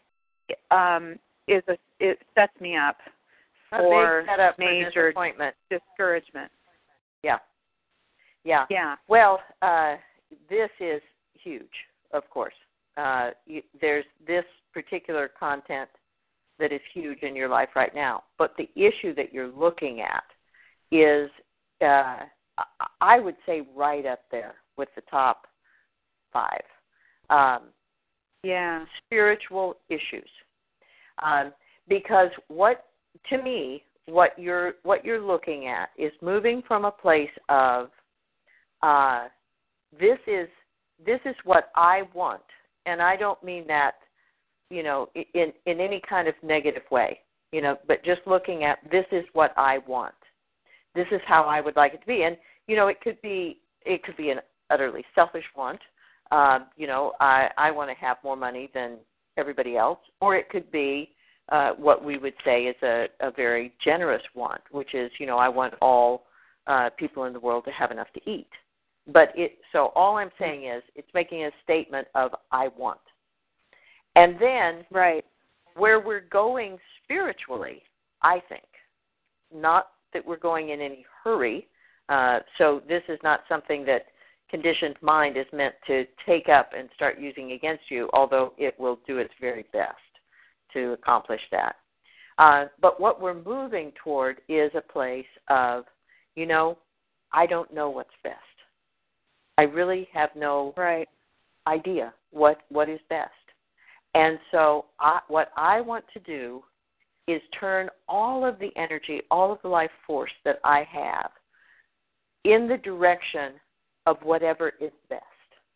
um, is a, it sets me up for a big setup major for disappointment. discouragement. Yeah. Yeah. Yeah. Well, uh, this is huge, of course. Uh, you, there's this particular content that is huge in your life right now. But the issue that you're looking at is, uh, I would say, right up there with the top five. Um, yeah. Spiritual issues. Um, because what, to me, what you're what you're looking at is moving from a place of uh, this is this is what I want, and I don't mean that, you know, in in any kind of negative way, you know, but just looking at this is what I want. This is how I would like it to be, and you know, it could be it could be an utterly selfish want. Um, you know, I I want to have more money than everybody else, or it could be uh, what we would say is a, a very generous want, which is, you know, I want all uh, people in the world to have enough to eat. But it so all I'm saying is it's making a statement of I want. And then right where we're going spiritually, I think, not that we're going in any hurry. Uh, so this is not something that conditioned mind is meant to take up and start using against you, although it will do its very best to accomplish that. Uh, but what we're moving toward is a place of, you know, I don't know what's best. I really have no right. idea what, what is best. And so I, what I want to do is turn all of the energy, all of the life force that I have in the direction of whatever is best.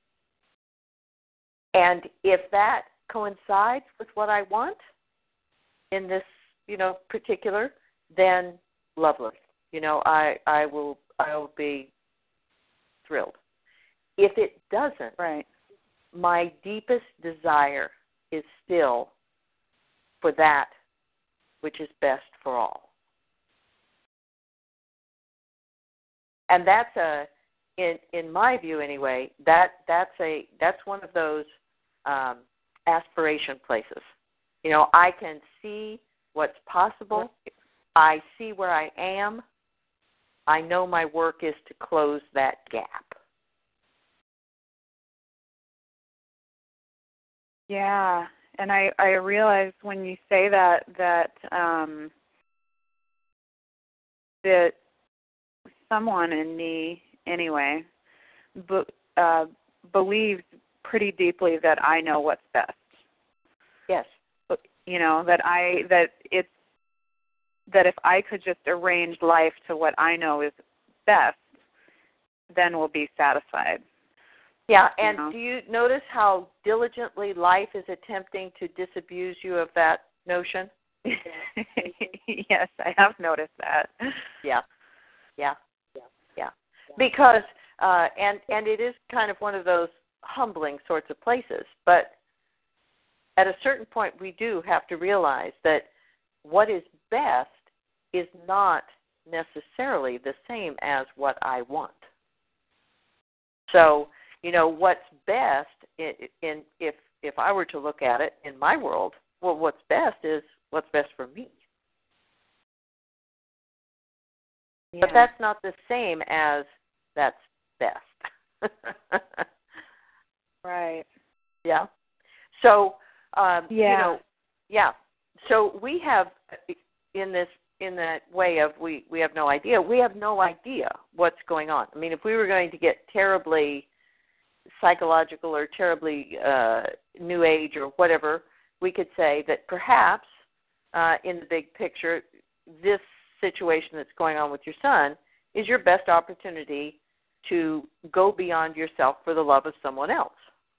And if that coincides with what I want in this, you know, particular, then lovely. You know, I, I will I will be thrilled. If it doesn't, right. my deepest desire is still for that which is best for all. And that's a In in my view, anyway, that that's a that's one of those um, aspiration places. You know, I can see what's possible. I see where I am. I know my work is to close that gap. Yeah, and I I realize when you say that that um, that someone in me, anyway, but uh, believes pretty deeply that I know what's best. Yes. You know, that I that it's that if I could just arrange life to what I know is best, then we'll be satisfied. Yeah, and you know? do you notice how diligently life is attempting to disabuse you of that notion? Yes, I have noticed that. Yeah, yeah, yeah, yeah. Because, uh, and, and it is kind of one of those humbling sorts of places, but at a certain point we do have to realize that what is best is not necessarily the same as what I want. So, you know, what's best, in, in if if I were to look at it in my world, well, what's best is what's best for me. Yeah. But that's not the same as that's best. Right. Yeah. So, um, yeah. you know, yeah. So we have in this in that way of we, we have no idea. We have no idea what's going on. I mean, if we were going to get terribly psychological or terribly uh, new age or whatever, we could say that perhaps uh, in the big picture, this situation that's going on with your son is your best opportunity to go beyond yourself for the love of someone else.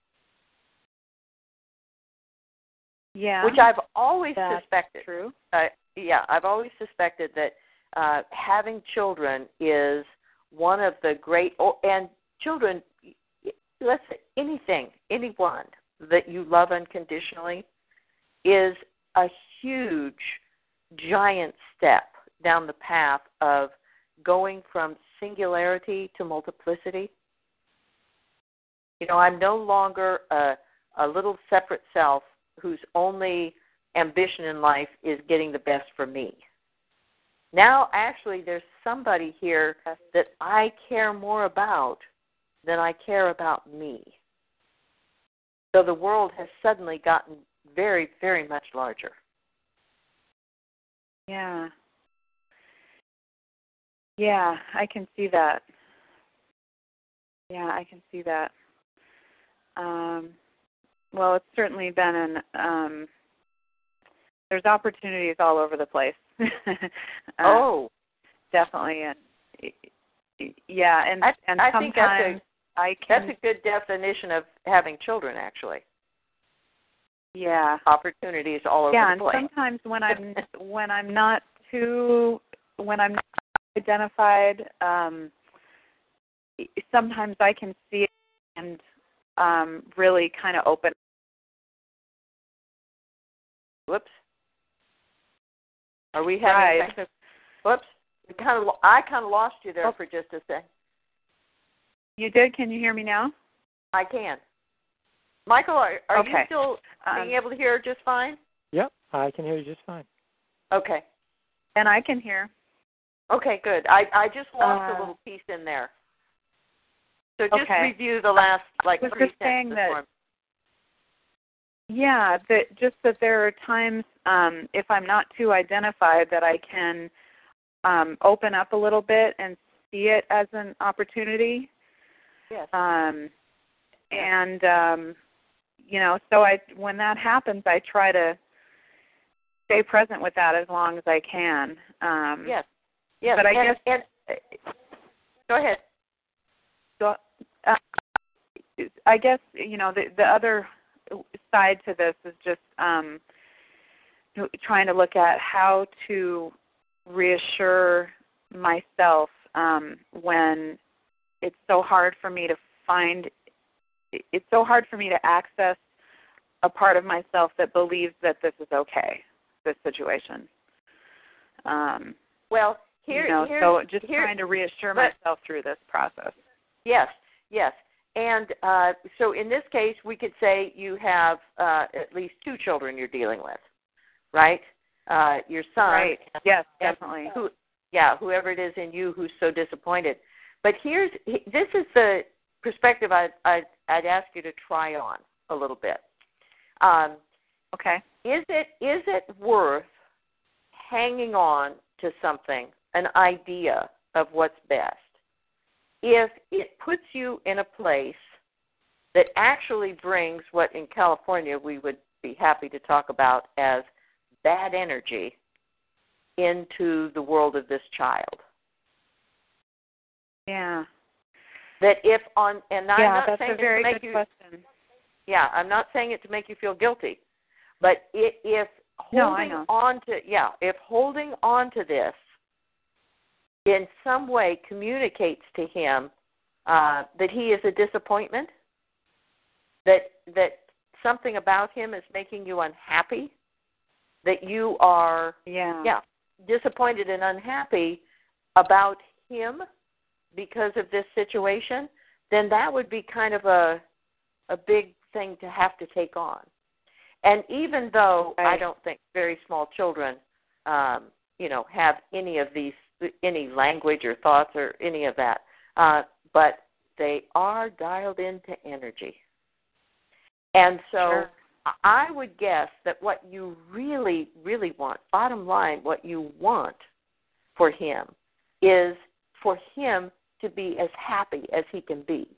Yeah. Which I've always That's suspected. True. Uh, yeah, I've always suspected that uh, having children is one of the great, oh, and children, let's say anything, anyone that you love unconditionally is a huge, giant step down the path of going from singularity to multiplicity. You know, I'm no longer a, a little separate self whose only ambition in life is getting the best for me. Now, actually, there's somebody here that I care more about than I care about me. So the world has suddenly gotten very, very much larger. Yeah. Yeah, I can see that. Yeah, I can see that. Um, well, it's certainly been an, um, there's opportunities all over the place. uh, oh. Definitely. And, yeah, and, I, and I sometimes think that's a, I can... That's a good definition of having children, actually. Yeah. Opportunities all over yeah, the place. Yeah, and sometimes when I'm when I'm not too when I'm not identified, um, sometimes I can see it and um, really kind of open. Whoops. Are we having technical? Whoops. We kind of I kind of lost you there oh. for just a second. You did? Can you hear me now? I can. Michael, are, are okay. you still um, being able to hear just fine? Yep, I can hear you just fine. Okay. And I can hear. Okay, good. I, I just lost uh, a little piece in there. So just okay. review the last, like, I was three just saying sentences that, yeah, that just that there are times, um, if I'm not too identified, that I can um, open up a little bit and see it as an opportunity. Yes. Um, and, um, you know, so I when that happens, I try to stay present with that as long as I can. Um, yes. Yes. But I and, guess... And, go ahead. So, uh, I guess, you know, the, the other side to this is just um, trying to look at how to reassure myself um, when it's so hard for me to find, it's so hard for me to access a part of myself that believes that this is okay, this situation. Um, well, here, you know, so just here, trying to reassure but, myself through this process. Yes, yes. And uh, so in this case, we could say you have uh, at least two children you're dealing with, right? Uh, your son. Right. And, yes, and definitely. Who, yeah, whoever it is in you who's so disappointed. But here's this is the perspective I'd, I'd, I'd ask you to try on a little bit. Um, okay. Is it is it worth hanging on to something, an idea of what's best, if it puts you in a place that actually brings what in California we would be happy to talk about as bad energy into the world of this child. Yeah. That if on, and I'm yeah, not that's saying a very it to make good you, question. Yeah, I'm not saying it to make you feel guilty, but it, if No, I holding know. on to, yeah, if holding on to this in some way communicates to him uh, that he is a disappointment, that that something about him is making you unhappy, that you are yeah, yeah disappointed and unhappy about him because of this situation, then that would be kind of a a big thing to have to take on. And even though right. I don't think very small children, um, you know, have any of these, any language or thoughts or any of that, uh, but they are dialed into energy. And so sure. I would guess that what you really, really want, bottom line, what you want for him is for him to be as happy as he can be.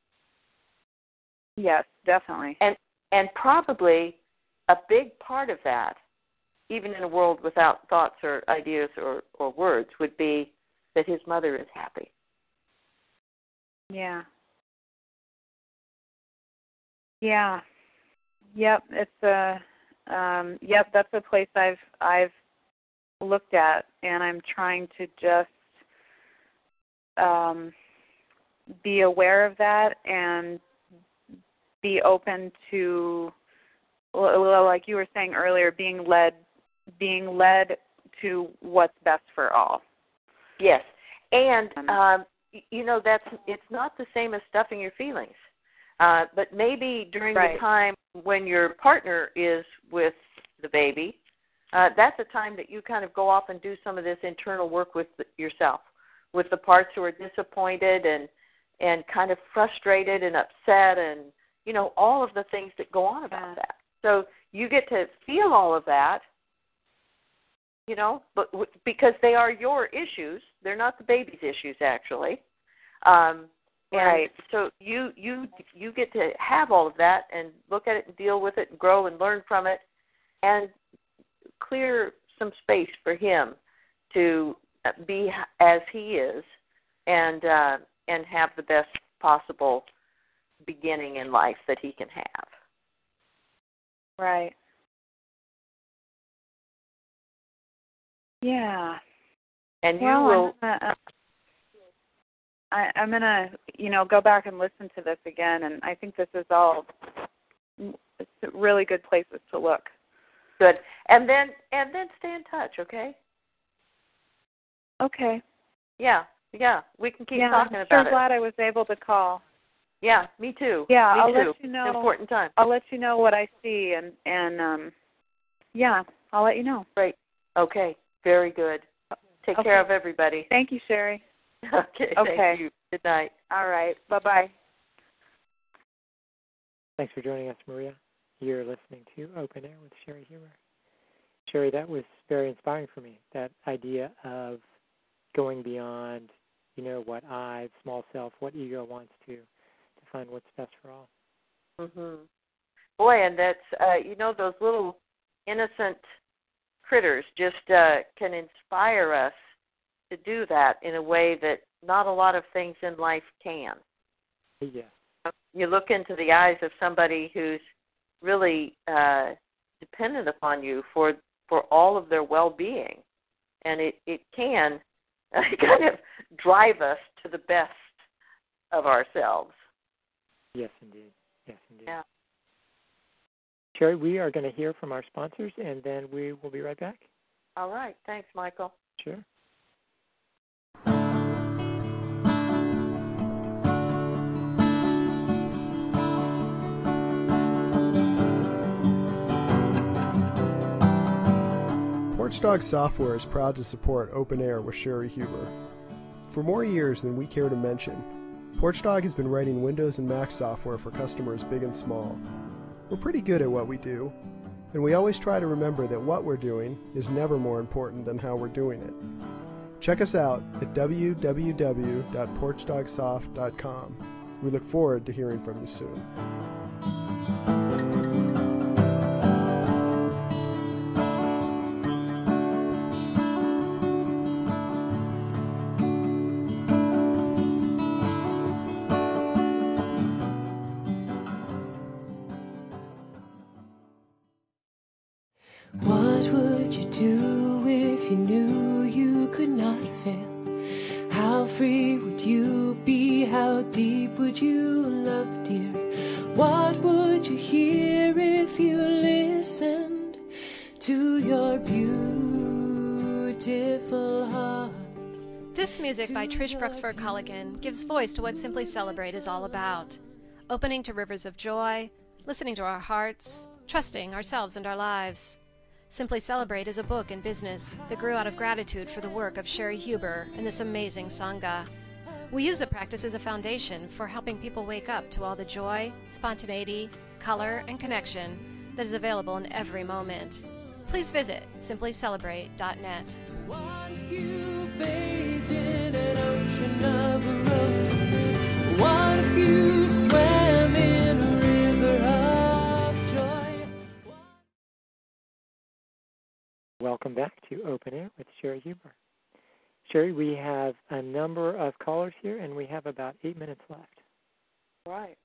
Yes, definitely. And and probably a big part of that, even in a world without thoughts or ideas or, or words, would be that his mother is happy. Yeah. Yeah. Yep, it's a um yep, that's a place I've I've looked at, and I'm trying to just um be aware of that and be open to, like you were saying earlier, being led being led to what's best for all. Yes. And um you know, that's it's not the same as stuffing your feelings. Uh, but maybe during right. the time when your partner is with the baby, uh, that's a time that you kind of go off and do some of this internal work with the, yourself, with the parts who are disappointed and and kind of frustrated and upset and, you know, all of the things that go on about that. So you get to feel all of that, you know, but w- because they are your issues. They're not the baby's issues, actually. Um And right. so you you you get to have all of that and look at it and deal with it and grow and learn from it and clear some space for him to be as he is and uh, and have the best possible beginning in life that he can have. Right. Yeah. And you well, will. I'm gonna, uh, I, I'm gonna, you know, go back and listen to this again, and I think this is all it's really good places to look. Good, and then and then stay in touch, okay? Okay. Yeah, yeah, we can keep yeah, talking I'm about sure it. glad I was able to call. Yeah, me too. Yeah, me I'll too. let you know. It's an important time. I'll let you know what I see, and and um, yeah, I'll let you know. Great. Okay. Very good. Take okay. care of everybody. Thank you, Sherry. Okay. Okay. Thank you. Good night. All right. Bye bye. Thanks for joining us, Maria. You're listening to Open Air with Sherry Huber. Sherry, that was very inspiring for me. That idea of going beyond, you know, what I, small self, what ego wants to, to find what's best for all. Mhm. Boy, and that's uh, you know, those little innocent critters just uh, can inspire us to do that in a way that not a lot of things in life can. Yeah. You look into the eyes of somebody who's really uh, dependent upon you for for all of their well-being, and it, it can uh, kind of drive us to the best of ourselves. Yes, indeed. Yes, indeed. Yeah. Sherry, we are going to hear from our sponsors, and then we will be right back. All right. Thanks, Michael. Sure. Porchdog Software is proud to support Open Air with Sherry Huber. For more years than we care to mention, Porchdog has been writing Windows and Mac software for customers big and small. We're pretty good at what we do, and we always try to remember that what we're doing is never more important than how we're doing it. Check us out at w w w dot porchdogsoft dot com. We look forward to hearing from you soon. deep would you love, dear? What would you hear if you listened to your beautiful heart? This music by Trish Bruxford Culligan gives voice to what Simply Celebrate is all about. Opening to rivers of joy, listening to our hearts, trusting ourselves and our lives. Simply Celebrate is a book and business that grew out of gratitude for the work of Sherry Huber and this amazing Sangha. We use the practice as a foundation for helping people wake up to all the joy, spontaneity, color, and connection that is available in every moment. Please visit simply celebrate dot net. What if you bathed in an ocean of roses? What if you swam in a river of joy? Welcome back to Open Air with Sherry Huber. Sherry, we have a number of callers here, and we have about eight minutes left. Right.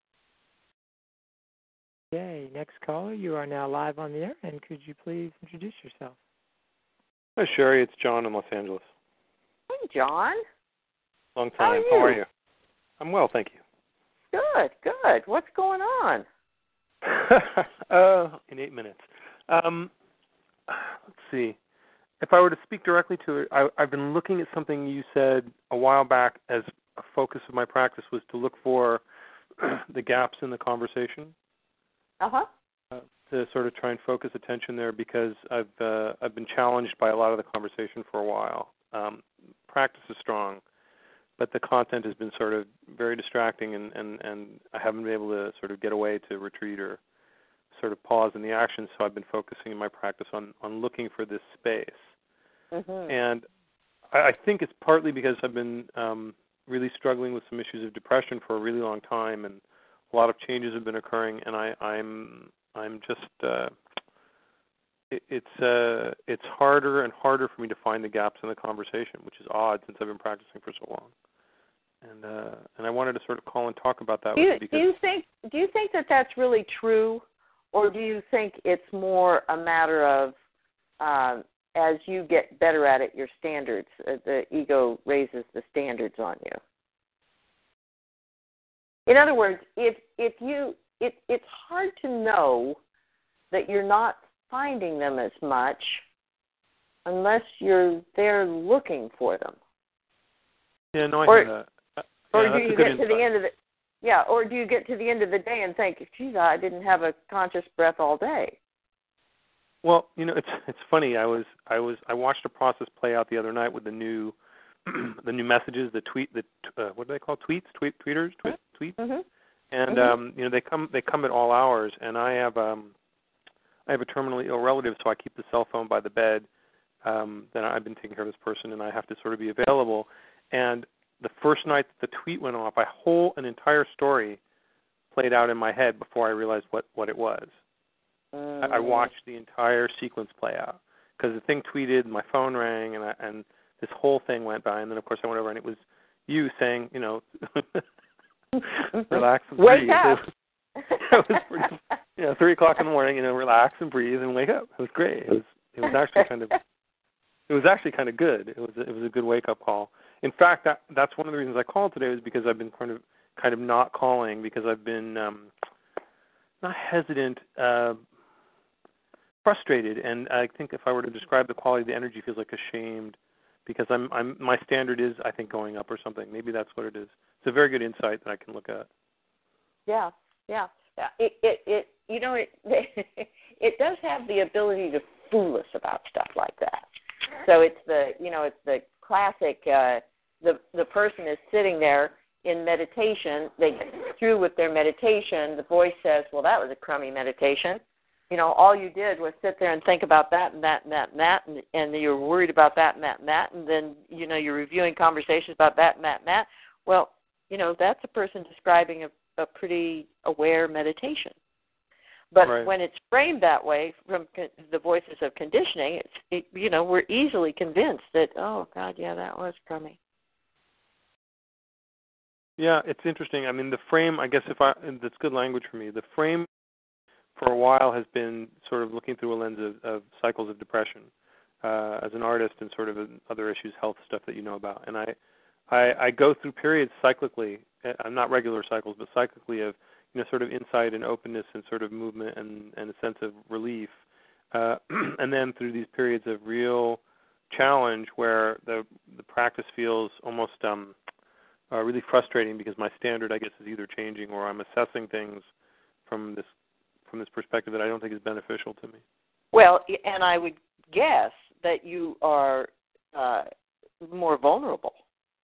Okay, next caller, you are now live on the air, and could you please introduce yourself? Hi, Sherry. It's John in Los Angeles. Hey, John. Long time. How are you? How are you? I'm well, thank you. Good, good. What's going on? uh, in eight minutes. Um, let's see. If I were to speak directly to it, I, I've been looking at something you said a while back as a focus of my practice was to look for the gaps in the conversation. Uh-huh. Uh, to sort of try and focus attention there because I've uh, I've been challenged by a lot of the conversation for a while. Um, practice is strong, but the content has been sort of very distracting, and, and, and I haven't been able to sort of get away to retreat or sort of pause in the action, so I've been focusing in my practice on, on looking for this space. Mm-hmm. And I, I think it's partly because I've been um, really struggling with some issues of depression for a really long time, and a lot of changes have been occurring, and I, I'm I'm just uh, it, it's uh, it's harder and harder for me to find the gaps in the conversation, which is odd since I've been practicing for so long. And uh, and I wanted to sort of call and talk about that. Do you, with you because do you think do you think that that's really true, or do you think it's more a matter of uh, as you get better at it, your standards, uh, the ego raises the standards on you? In other words, if if you it it's hard to know that you're not finding them as much unless you're there looking for them. Yeah, no, I or, hear that. Uh, or yeah, do you a good get to the end of the yeah, or do you get to the end of the day and think, geez, I didn't have a conscious breath all day? Well, you know, it's it's funny. I was I was I watched a process play out the other night with the new the new messages, the tweet, the uh, what do they call tweets, tweet tweeters, tweet, tweets, mm-hmm. and mm-hmm. um, you know they come they come at all hours, and I have um I have a terminally ill relative, so I keep the cell phone by the bed. Um, then I've been taking care of this person, and I have to sort of be available. And the first night that the tweet went off, a whole an entire story played out in my head before I realized what what it was. Mm. I, I watched the entire sequence play out because the thing tweeted, my phone rang, and I, and this whole thing went by, and then of course I went over and it was you saying, you know, relax and wake breathe. up. It was pretty, you know, three o'clock in the morning, you know, relax and breathe and wake up. It was great. It was it was actually kind of it was actually kind of good. It was it was a good wake up call. In fact, that that's one of the reasons I called today was because I've been kind of kind of not calling because I've been um, not hesitant. Uh, frustrated, and I think if I were to describe the quality of the energy, it feels like ashamed because I'm, I'm, my standard is, I think, going up or something. Maybe that's what it is. It's a very good insight that I can look at. Yeah, yeah. It, it, it you know, it, it does have the ability to fool us about stuff like that. So it's the, you know, it's the classic. Uh, the the person is sitting there in meditation. They get through with their meditation. The voice says, "Well, that was a crummy meditation. You know, all you did was sit there and think about that and that and that and that, and, and you were worried about that and that and that, and then, you know, you're reviewing conversations about that and that and that." Well, you know, that's a person describing a, a pretty aware meditation. But right. when it's framed that way from con- the voices of conditioning, it's, it, you know, we're easily convinced that, oh, God, yeah, that was crummy. Yeah, it's interesting. I mean, the frame, I guess if I, that's good language for me, the frame for a while has been sort of looking through a lens of, of cycles of depression uh, as an artist and sort of other issues, health stuff that you know about. And I, I, I go through periods cyclically, uh, not regular cycles, but cyclically of, you know, sort of insight and openness and sort of movement and, and a sense of relief. Uh, and then through these periods of real challenge where the the practice feels almost um, uh, really frustrating because my standard, I guess, is either changing or I'm assessing things from this from this perspective that I don't think is beneficial to me. Well, and I would guess that you are uh, more vulnerable.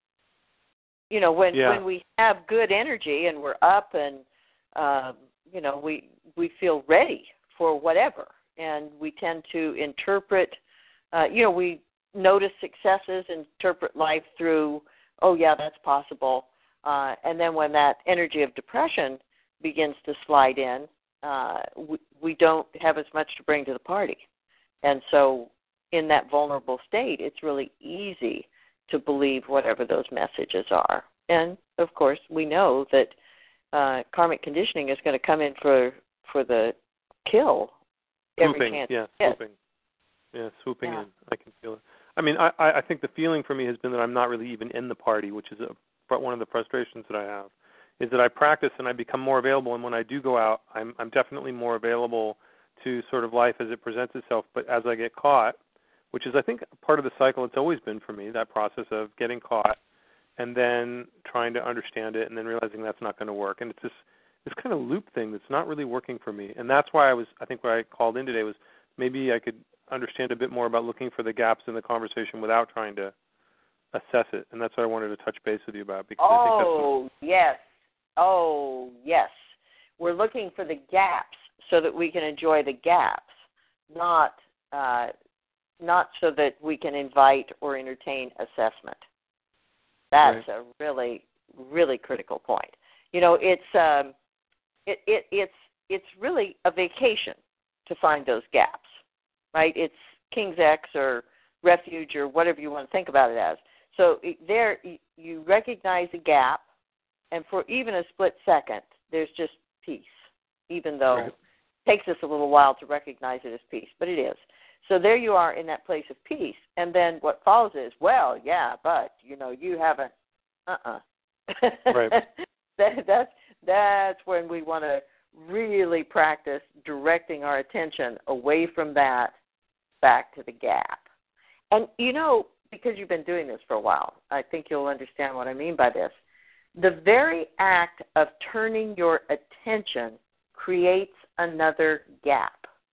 You know, when yeah. when we have good energy and we're up and uh, you know we we feel ready for whatever, and we tend to interpret. Uh, you know, we notice successes, interpret life through, oh yeah, that's possible. Uh, and then when that energy of depression begins to slide in, uh, we, we don't have as much to bring to the party. And so in that vulnerable state, it's really easy to believe whatever those messages are. And, of course, we know that uh, karmic conditioning is going to come in for, for the kill every swooping, chance yeah, it swooping. Yeah, swooping yeah. in. I can feel it. I mean, I, I think the feeling for me has been that I'm not really even in the party, which is a, one of the frustrations that I have, is that I practice and I become more available, and when I do go out, I'm, I'm definitely more available to sort of life as it presents itself. But as I get caught, which is, I think, part of the cycle it's always been for me, that process of getting caught and then trying to understand it and then realizing that's not going to work. And it's this, this kind of loop thing that's not really working for me. And that's why I was, I think what I called in today was maybe I could understand a bit more about looking for the gaps in the conversation without trying to assess it. And that's what I wanted to touch base with you about. Because I think that's oh, what... yes. Oh, yes. We're looking for the gaps so that we can enjoy the gaps, not uh, not so that we can invite or entertain assessment. That's right. a really, really critical point. You know, it's um, it, it it's it's really a vacation to find those gaps. Right? It's King's X or refuge or whatever you want to think about it as. So there you recognize a gap, and for even a split second, there's just peace, even though right. it takes us a little while to recognize it as peace, but it is. So there you are in that place of peace, and then what follows is, well, yeah, but, you know, you haven't, uh-uh. Right. that, that's, that's when we want to really practice directing our attention away from that back to the gap. And, you know, because you've been doing this for a while, I think you'll understand what I mean by this. The very act of turning your attention creates another gap.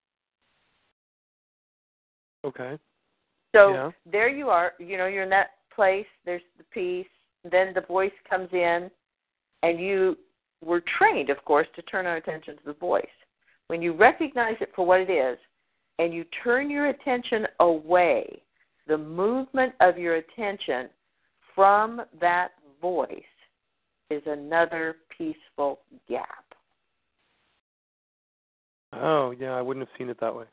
Okay. So yeah. there you are, you know, you're in that place, there's the peace, then the voice comes in, and you were trained, of course, to turn our attention to the voice. When you recognize it for what it is, and you turn your attention away, the movement of your attention from that voice is another peaceful gap. Oh, yeah, I wouldn't have seen it that way.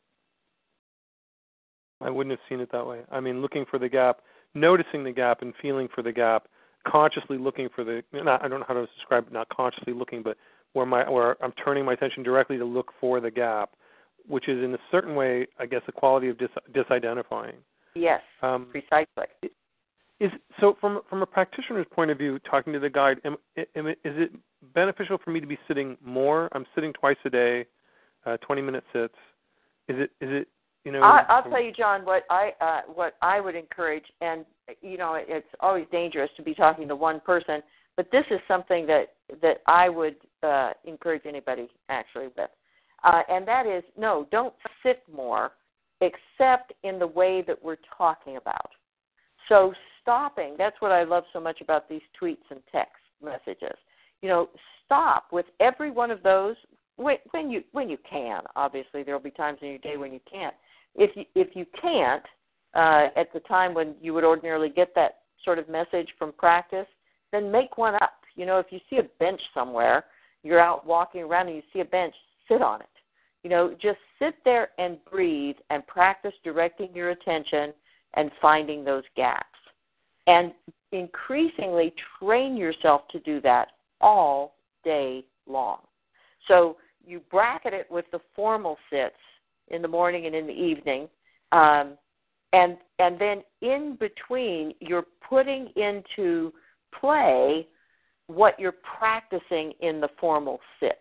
I wouldn't have seen it that way. I mean, looking for the gap, noticing the gap and feeling for the gap, consciously looking for the, not, I don't know how to describe it, not consciously looking, but where my where I'm turning my attention directly to look for the gap, which is in a certain way, I guess, a quality of dis, disidentifying. Yes, um, precisely. Is so from from a practitioner's point of view, talking to the guide, am, am, is it beneficial for me to be sitting more? I'm sitting twice a day, uh, twenty minute sits. Is it is it you know? I, I'll tell you, John, what I uh, what I would encourage, and you know, it's always dangerous to be talking to one person, but this is something that that I would uh, encourage anybody actually with, uh, and that is no, don't sit more, except in the way that we're talking about. So stopping, that's what I love so much about these tweets and text messages. You know, stop with every one of those when, when you when you can. Obviously, there will be times in your day when you can't. If you, if you can't, uh, at the time when you would ordinarily get that sort of message from practice, then make one up. You know, if you see a bench somewhere, you're out walking around and you see a bench, sit on it. You know, just sit there and breathe and practice directing your attention and finding those gaps. And increasingly train yourself to do that all day long. So you bracket it with the formal sits in the morning and in the evening, um, And and then in between, you're putting into play what you're practicing in the formal sits.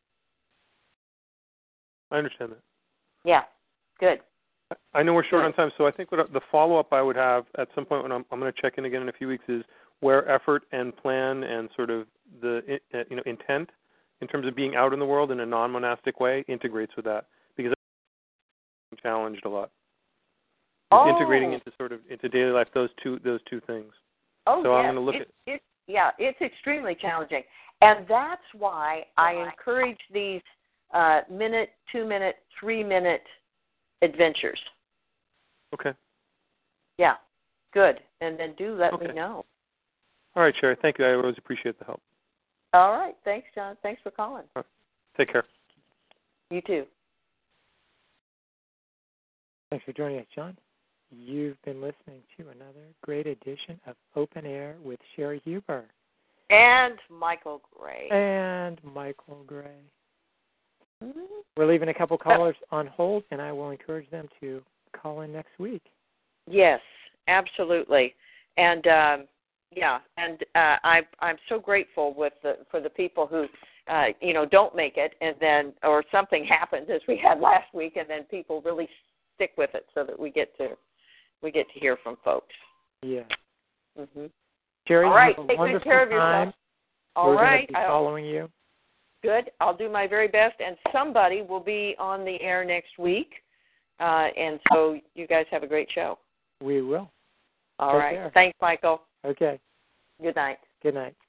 I understand that. Yeah, good. I know we're short good. on time, so I think what the follow-up I would have at some point when I'm, I'm going to check in again in a few weeks is where effort and plan and sort of the uh, you know intent in terms of being out in the world in a non-monastic way integrates with that, because I'm challenged a lot. Oh. Integrating into sort of into daily life those two those two things. Oh, so yes. I'm going to look it, at it, yeah, it's extremely challenging, and that's why I encourage these uh, minute, two minute, three minute adventures. Okay. Yeah, good, and then do let okay. me know. All right, Sherry. Thank you. I always appreciate the help. All right, thanks, John. Thanks for calling. Right. Take care. You too. Thanks for joining us, John. You've been listening to another great edition of Open Air with Sherry Huber. And Michael Gray. And Michael Gray. Mm-hmm. We're leaving a couple callers on hold, and I will encourage them to call in next week. Yes, absolutely. And, um, yeah, and uh, I, I'm so grateful with the, for the people who, uh, you know, don't make it, and then, or something happens as we had last week, and then people really stick with it so that we get to we get to hear from folks. Yeah. Mm-hmm. Jerry, all right, have a take wonderful good care of time. yourself. All We're right. We're following you. Good. I'll do my very best, and somebody will be on the air next week, uh, and so you guys have a great show. We will. All Take right. care. Thanks, Michael. Okay. Good night. Good night.